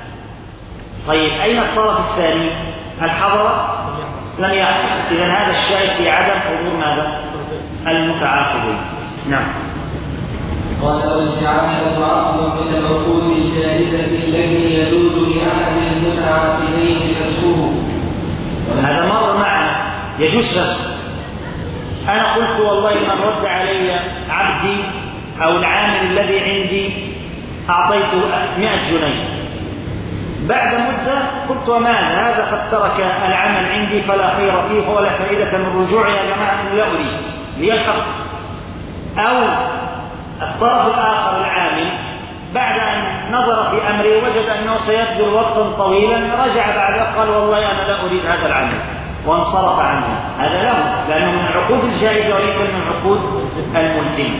طيب أين الطرف الثاني؟ هل حضر؟ لم يحضر. إذن هذا الشاهد في عدم حضور ماذا؟ المتعاقدين. نعم. قال والجعالة عقد من العقود الجائزة التي يجوز لأحد المتعاقدين فسخه. هذا مر معنا، يجوز فسخه. أنا قلت والله من رد علي عبدي أو العامل الذي عندي أعطيته 100 جنيه، بعد مدة قلت وماذا هذا قد ترك العمل عندي فلا خير فيه ولا فائدة من رجوعي يا جماعة، لا أريد ليلحق. أو الطرف الآخر العامل بعد أن نظر في أمره وجد أنه سيبذل وقتا طويلا، رجع بعد قال والله أنا لا أريد هذا العمل وانصرف عنه، هذا له لأنه من العقود الجائزة وليس من العقود الملزمة.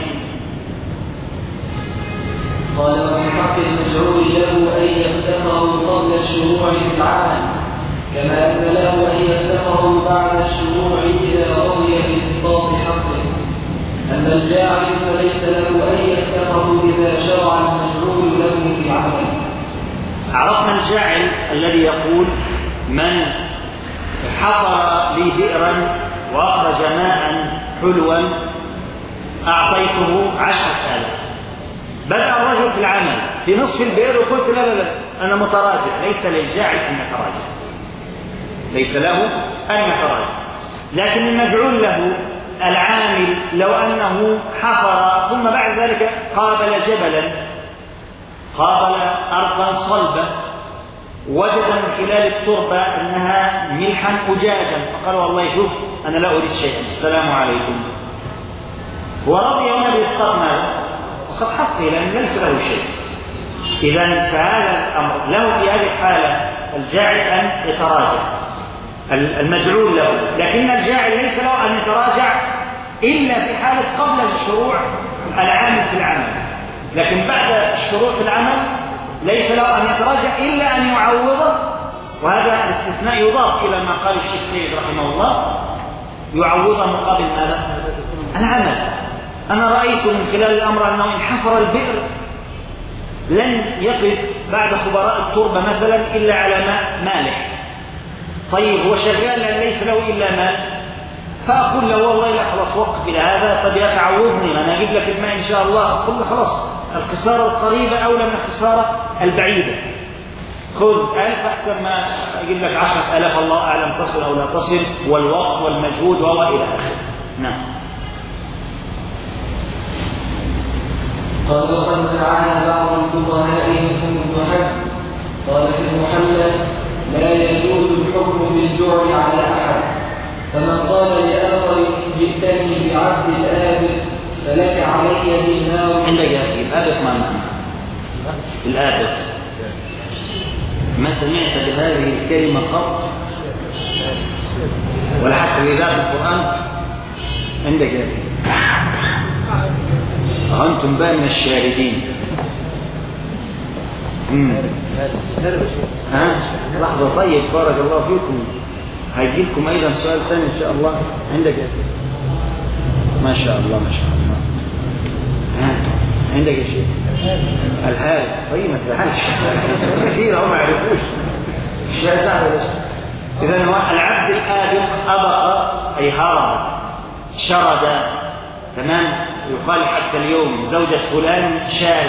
قال وفي حق المجعول له أن يفسخه قبل الشروع في العمل، كما أن له أن يفسخه بعد الشروع إذا رضي بإسقاط حقه. أما الجاعل فليس له أن يفسخه إذا شرع المجعول له في عمله. عرفنا الجاعل الذي يقول من حفر لي بئرا وأخرج ماء حلوا أعطيته 10,000. بدأ الرجل في العمل في نصف البئر وقلت لا أنا متراجع. ليس للجاعل أن يتراجع، ليس له أن يتراجع، لكن المجعول له العامل لو أنه حفر ثم بعد ذلك قابل جبلا، قابل أرضا صلبة وجد من خلال التربة أنها ملحا أجاجا، فقال والله شوف أنا لا أريد شيئا، السلام عليكم. ورضي هنا بإسقاط ماذا؟ إسقاط حقه لأن ليس له شيء. إذا فهذا الأمر له في هذه الحالة الجاعل أن يتراجع المجعول له، لكن الجاعل ليس له أن يتراجع إلا في حالة قبل الشروع العامل في العمل، لكن بعد الشروع في العمل ليس له أن يتراجع إلا أن يعوضه. وهذا الاستثناء يضاف إلى ما قال الشيخ سيد رحمه الله، يعوضه مقابل ماذا؟ العمل. أنا رأيت من خلال الأمر أنه إن حفر البئر لن يقف بعد خبراء التربة مثلا إلا على ماء مالح. طيب هو شغال لأن ليس له إلا مال، فأقول له والله لا خلاص وقف إلى هذا، طب يا تعوضني أنا أجيب لك الماء إن شاء الله. أقول له خلاص الخسارة القريبة أولى من الخسارة البعيدة، خذ 1000 أحسن ما أجيب لك 10,000 الله أعلم تصل أو لا تصل، والوقت والمجهود وهو إلى آخره. نعم. قال وقد دعانا بعض الفقهاء منهم ابن حزم قال في المحلى لا يجوز الحكم بالجوع على أحد، فمن قال لآخر جئتني بعبد الآبق فلك علي دينار. عندك يا أخي الآبق ما معنى؟ الآبق ما سمعت بهذه الكلمة قط ولا حتى في ذات القرآن؟ عندك يا أخي أنتم بقى من الشاردين. لحظة. طيب بارك الله فيكم، هيجي لكم أيضا سؤال ثاني إن شاء الله. عندك يا أخي ما شاء الله ما شاء الله. عندك يا شيخ الهاد. طيب ما تزعلش كثير هم ما يعرفوش الشيء. إذا العبد الآبق أبق أي هرب، شرد، تمام. يقال حتى اليوم زوجة فلان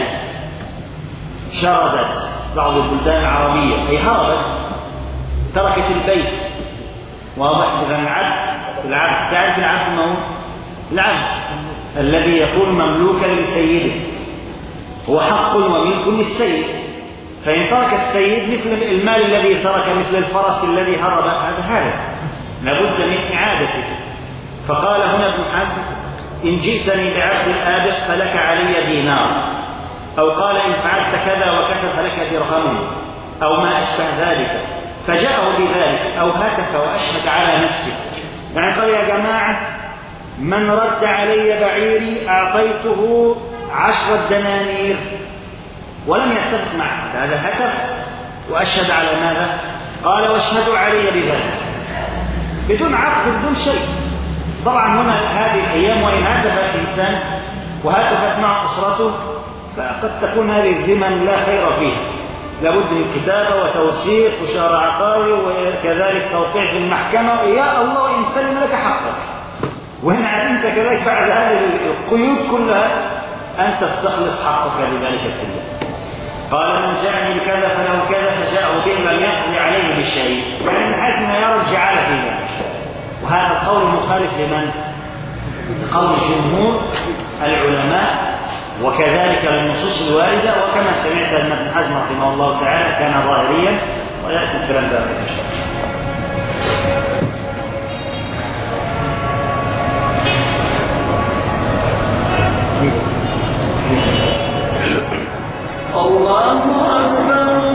شردت بعض البلدان العربية أي هربت، تركت البيت. واضح؟ إذا العبد تعرف العبد ما هو؟ العبد الذي يكون مملوكا لسيده هو حق وملك للسيد، فإن ترك السيد مثل المال الذي ترك، مثل الفرس الذي هرب، هذا لابد من إعادته. فقال هنا ابن حزم إن جئتني بعبد الآبق فلك علي دينار، أو قال إن فعلت كذا وكذا فلك درهم، أو ما أشبه ذلك، فجاءه بذلك أو هتف وأشهد على نفسه. يعني قال يا جماعة من رد علي بعيري أعطيته 10 دنانير، ولم يتفق مع هذا هتف وأشهد على ماذا؟ قال واشهدوا علي بذلك، بدون عقد بدون شيء. طبعا هنا هذه الأيام وإن هتف الإنسان وهتفت مع أسرته فقد تكون هذه الذمم لا خير فيها، لابد من كتابة وتوثيق وشهر عقاري وكذلك توقيع في المحكمة. يا الله إن سلم لك حقك، وهنا أنت كذلك بعد هذه القيود كلها أن تستخلص حقك لذلك كله. قال من جاءني بكذا فله كذا، فجاءه به لم يقضي عليه بشيء، يعني من حيث ما يرى الجعالة في ذلك. وهذا القول مخالف لمن؟ قول جمهور العلماء، وكذلك للنصوص الواردة. وكما سمعت أن ابن حزم رحمه الله تعالى كان ظاهريا، ويأتي الكلام ذلك إن شاء الله. الله أكبر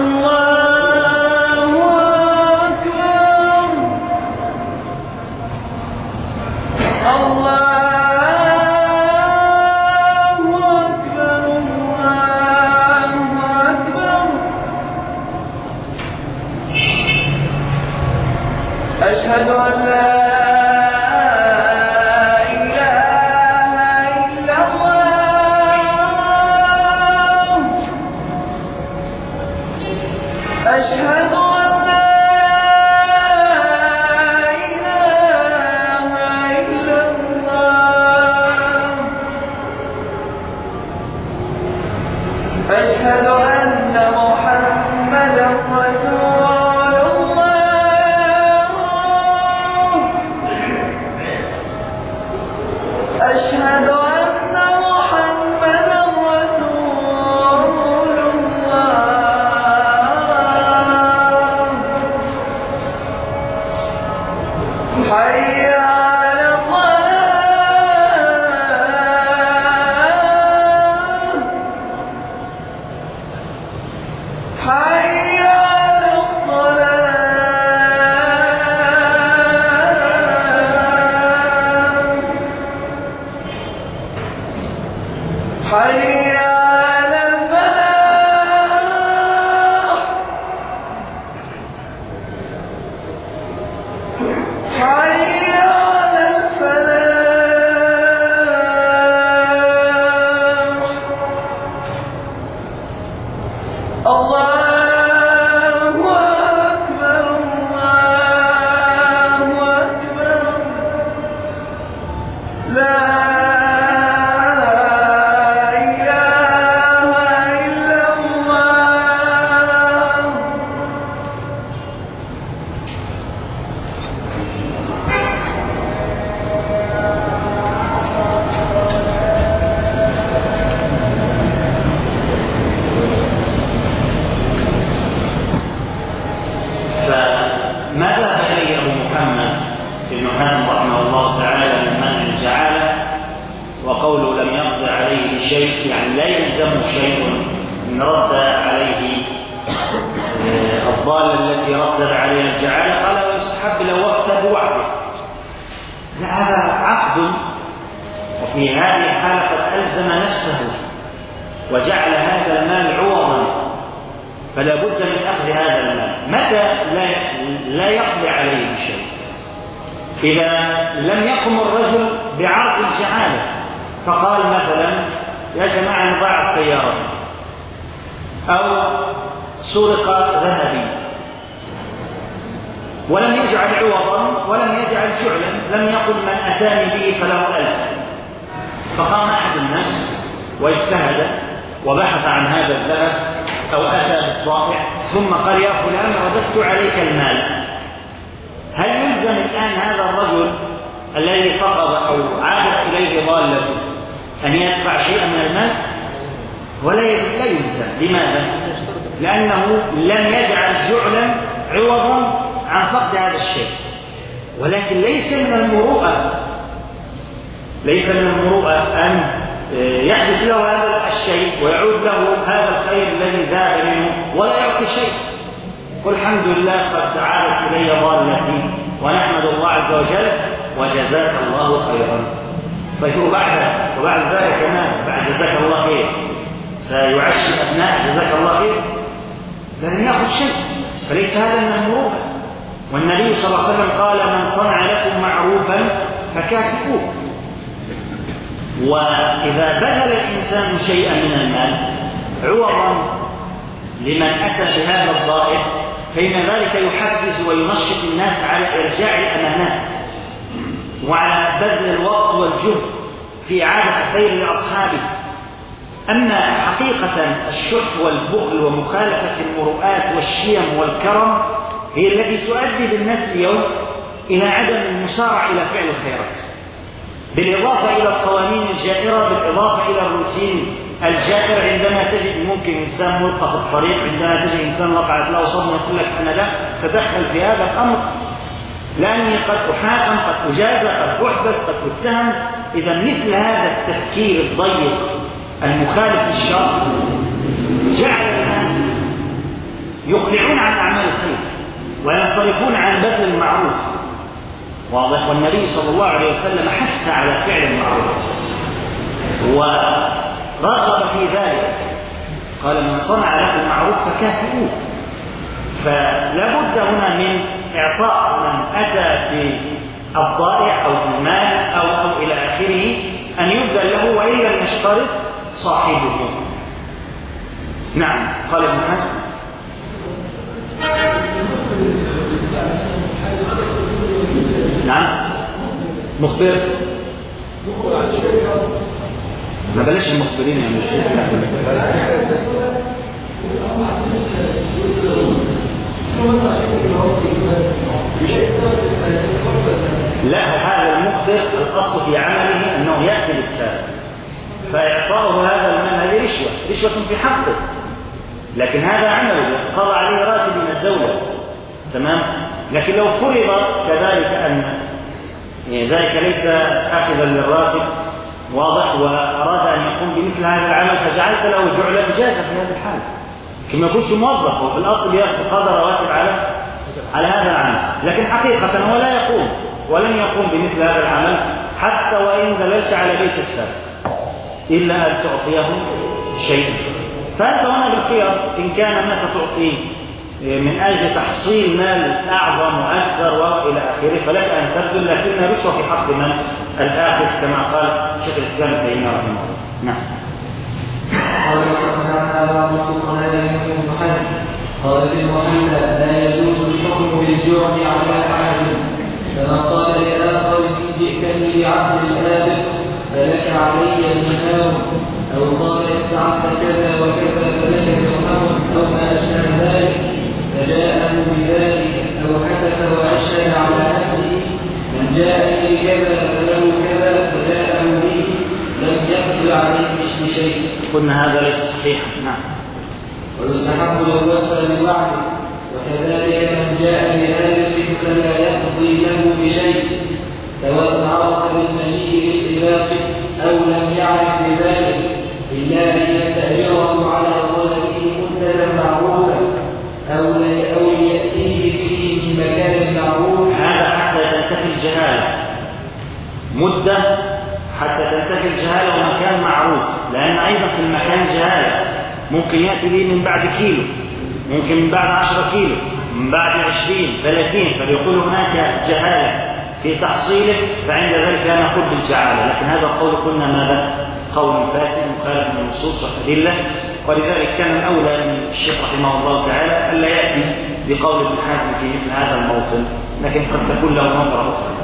أشهد أن لا وإذا بذل الإنسان شيئا من المال عوضا لمن أتى بهذا الضائع فإن ذلك يحفز وينشط الناس على إرجاع الأمانات وعلى بذل الوقت والجهد في إعادة الخير لأصحابه. أما حقيقة الشح والبخل ومخالفة المروءات والشيم والكرم هي التي تؤدي بالناس اليوم إلى عدم المسارعة إلى فعل الخيرات، بالإضافة إلى القوانين الجائرة، بالإضافة إلى الروتين الجائر. عندما تجد ممكن إنسان ملقى في الطريق، عندما تجد إنسان وقعت له صدمة يقول لك أنا لا تدخل في هذا الأمر لأني قد أحاكم، قد أجازى، قد أحبس، قد أتهم. إذا مثل هذا التفكير الضيق المخالف للشرع جعل الناس يقلعون عن أعمال الخير وينصرفون عن بذل المعروف. واضح؟ والنبي صلى الله عليه وسلم حث على فعل المعروف ورغب في ذلك، قال من صنع لكم معروف فكافئوه. فلا بد هنا من إعطاء من أتى بالضائع أو بالمال أو إلى آخره أن يبذل له وإن لم يشترط صاحبه. نعم. قال ابن حزم نعم مخبر، ما بلاش المخبرين يعني. لا، هذا المخبر الأصل في عمله أنه يأتي بالسابق، فإعطاؤه هذا المال هذه رشوة في حقه، لكن هذا عمله قضى عليه راتب من الدولة. تمام. لكن لو فرض كذلك أن ذلك ليس آخذا للراتب، واضح، وأراد أن يقوم بمثل هذا العمل فجعلت له جعلا، جاز في هذا الحال. كما يكونش موظف، هو في الأصل بياخد قدر رواتب على هذا العمل، لكن حقيقة هو لا يقوم ولن يقوم بمثل هذا العمل حتى وإن دللت على بيت السابق إلا أن تعطيه شيء. فأنت هنا بالخيار، إن كان ما ستعطيه من أجل تحصيل مال أعظم وأكثر وإلى آخره فلك أن تبذل، لكنها رشوة في حق من الآخذ كما قال شيخ الإسلام ابن تيمية رحمه الله. نعم. قال في المحلى لا يجوز الحكم بالجوع على أحد، فمن قال لآخر إن جئتني بعبد الآبق فلك علي دينار، أو قال إن فعلت كذا وكذا فلك درهم أو ما أشبه ذلك، فجاءه بذلك أو حدث وأشهد على نفسه من جاءني بكذا فله كذا فجاءه به لم يقبل عليه بشيء. قلنا هذا ليس صحيحا. نعم. ويستحب لو وفى بوعده، وكذلك من جاء بآلف فلا يقضي له بشيء سواء عرف بالمجيء بالإباق أو لم يعرف بذلك، إلا أن يستأجره على طلبه مدة معروفة أو يأتيه به من مكان معروف. هذا حتى تنتفي الجهالة، مدة حتى تنتفي الجهالة ومكان معروف، لأن أيضا في المكان جهالة، ممكن يأتي به من بعد كيلو، ممكن من بعد 10 كيلو، من بعد 20 30، فليقول هناك جهالة في تحصيله، فعند ذلك لا نقول بالجعالة. لكن هذا القول قلنا ماذا؟ قول فاسد مخالف من النصوص والأدلة، ولذلك كان الأولى من الشيخ رحمه الله تعالى ألا يأتي بقول ابن حازم في مثل هذا الموطن، لكن قد تكون له نظرة أخرى.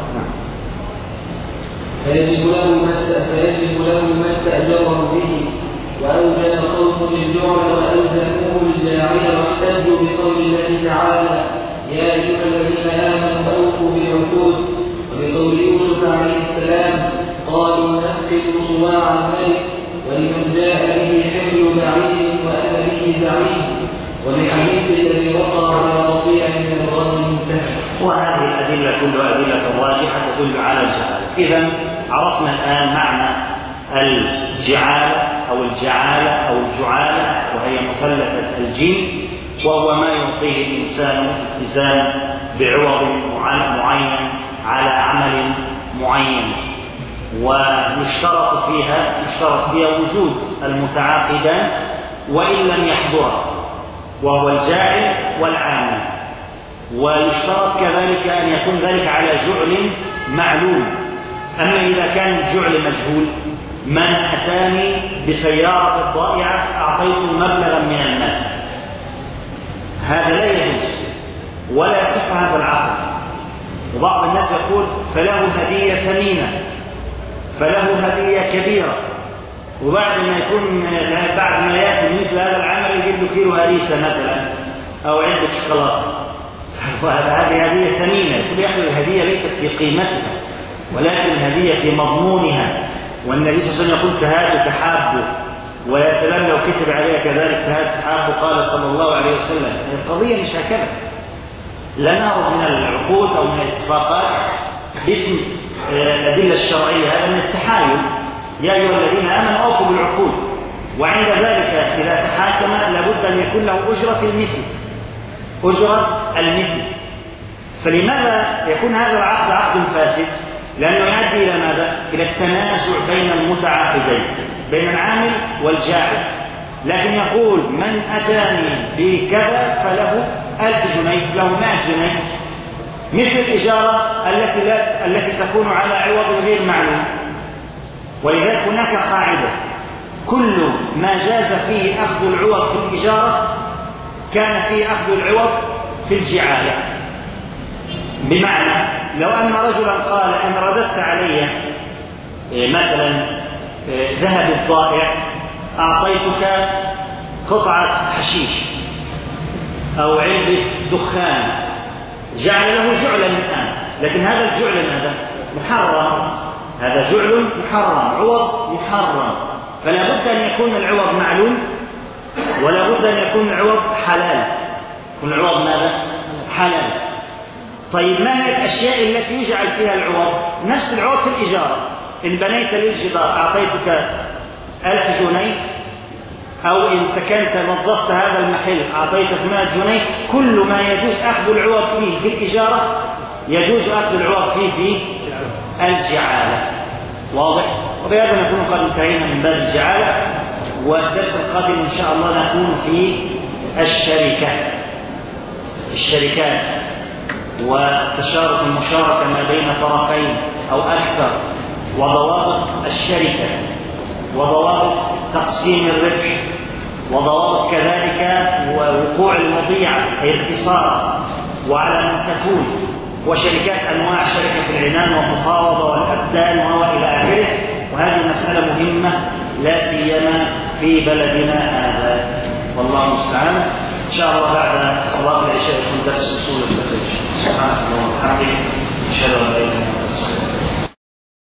فيجب له ما استأجره به، وأوجب قوم الجعل وألزموه الجاعل واحتجوا بقول الله تعالى يا أيها الذين آمنوا أوفوا بالعقود، وبقول يوسف عليه السلام قالوا نفقد صواع الملك ولمن جاء به حمل بعيد وأنا به زعيم، ولحديث الذي وقع على رفيع من الغد منتهى. وهذه الأدلة كلها أدلة راجحة تدل على الجعالة. إذن عرفنا الآن معنى الجعالة أو الجعالة أو الجعالة، وهي مثلثة الجيم، وهو ما يعطيه الإنسان التزام بعوض معين على عمل معين، ويشترط فيها وجود المتعاقدان وإن لم يحضرا، وهو الجاعل والعامل، ويشترط كذلك أن يكون ذلك على جعل معلوم. أما إذا كان الجعل مجهول، من أتاني بسيارة ضائعة أعطيته مبلغا من المال، هذا لا يجوز ولا يصح هذا العقد. وبعض الناس يقول فله هدية ثمينة، فله هدية كبيرة، وبعد ما يأتي مثل هذا العمل يجيب له كيلو هريسة مثلا أو علبة شوكولاتة، هذه هدية ثمينة. يقول يا أخي الهدية ليست في قيمتها ولكن الهدية في مضمونها، والنبي صلى الله عليه وسلم يقول تهادوا تحابوا، ويا سلام لو كتب عليها كذلك تهادوا تحابوا قال صلى الله عليه وسلم. القضية مش هكذا، لا نعرف من العقود أو من الاتفاقات باسم الأدلة الشرعية، هذا من التحايل. يا أيها الذين آمنوا أوفوا بالعقود، وعند ذلك إذا تحاكم لابد أن يكون له أجرة المثل. فلماذا يكون هذا العقد عقد فاسد؟ لأنه يؤدي إلى ماذا؟ إلى التنازع بين المتعاقدين، بين العامل والجاعل. لكن يقول من أتاني بكذا فله 1000 جنيه، له 100 جنيه، مثل الإجارة التي تكون على عوض غير معلوم. ولذلك هناك قاعدة: كل ما جاز فيه أخذ العوض في الإجارة كان فيه أخذ العوض في الجعالة. بمعنى لو أن رجلا قال إن رددت علي مثلا ذهب الضائع أعطيتك قطعة حشيش أو علبة دخان، جعل له جعلا الآن، لكن هذا الجعل ماذا؟ محرم، هذا جعل محرم، عوض محرم. فلا بد أن يكون العوض معلوم، ولا بد أن يكون العوض حلال. يكون العوض ماذا؟ حلال. طيب ما هي الأشياء التي يجعل فيها العوض؟ نفس العوض في الإجارة. إن بنيت للجدار أعطيتك 1000 جنيه أو إن سكنت نظفت هذا المحل أعطيتك 100 جنيه، كل ما يجوز أخذ العوض فيه في الإجارة يجوز أخذ العوض فيه في الجعالة. واضح؟ وبهذا نكون قد انتهينا من باب الجعالة، والدرس القادم إن شاء الله نكون في الشركات والتشارك المشاركة ما بين طرفين أو أكثر، وضوابط الشركة، وضوابط تقسيم الربح، وضوابط كذلك ووقوع الوضيعة أي الخسارة وعلى من تكون، وشركات أنواع شركة العنان والمفاوضة والأبدان وإلى آخره. وهذه مسألة مهمة لا سيما في بلدنا هذا، والله المستعان. إن شاء الله بعد صلاة العشاء يكون درس أصول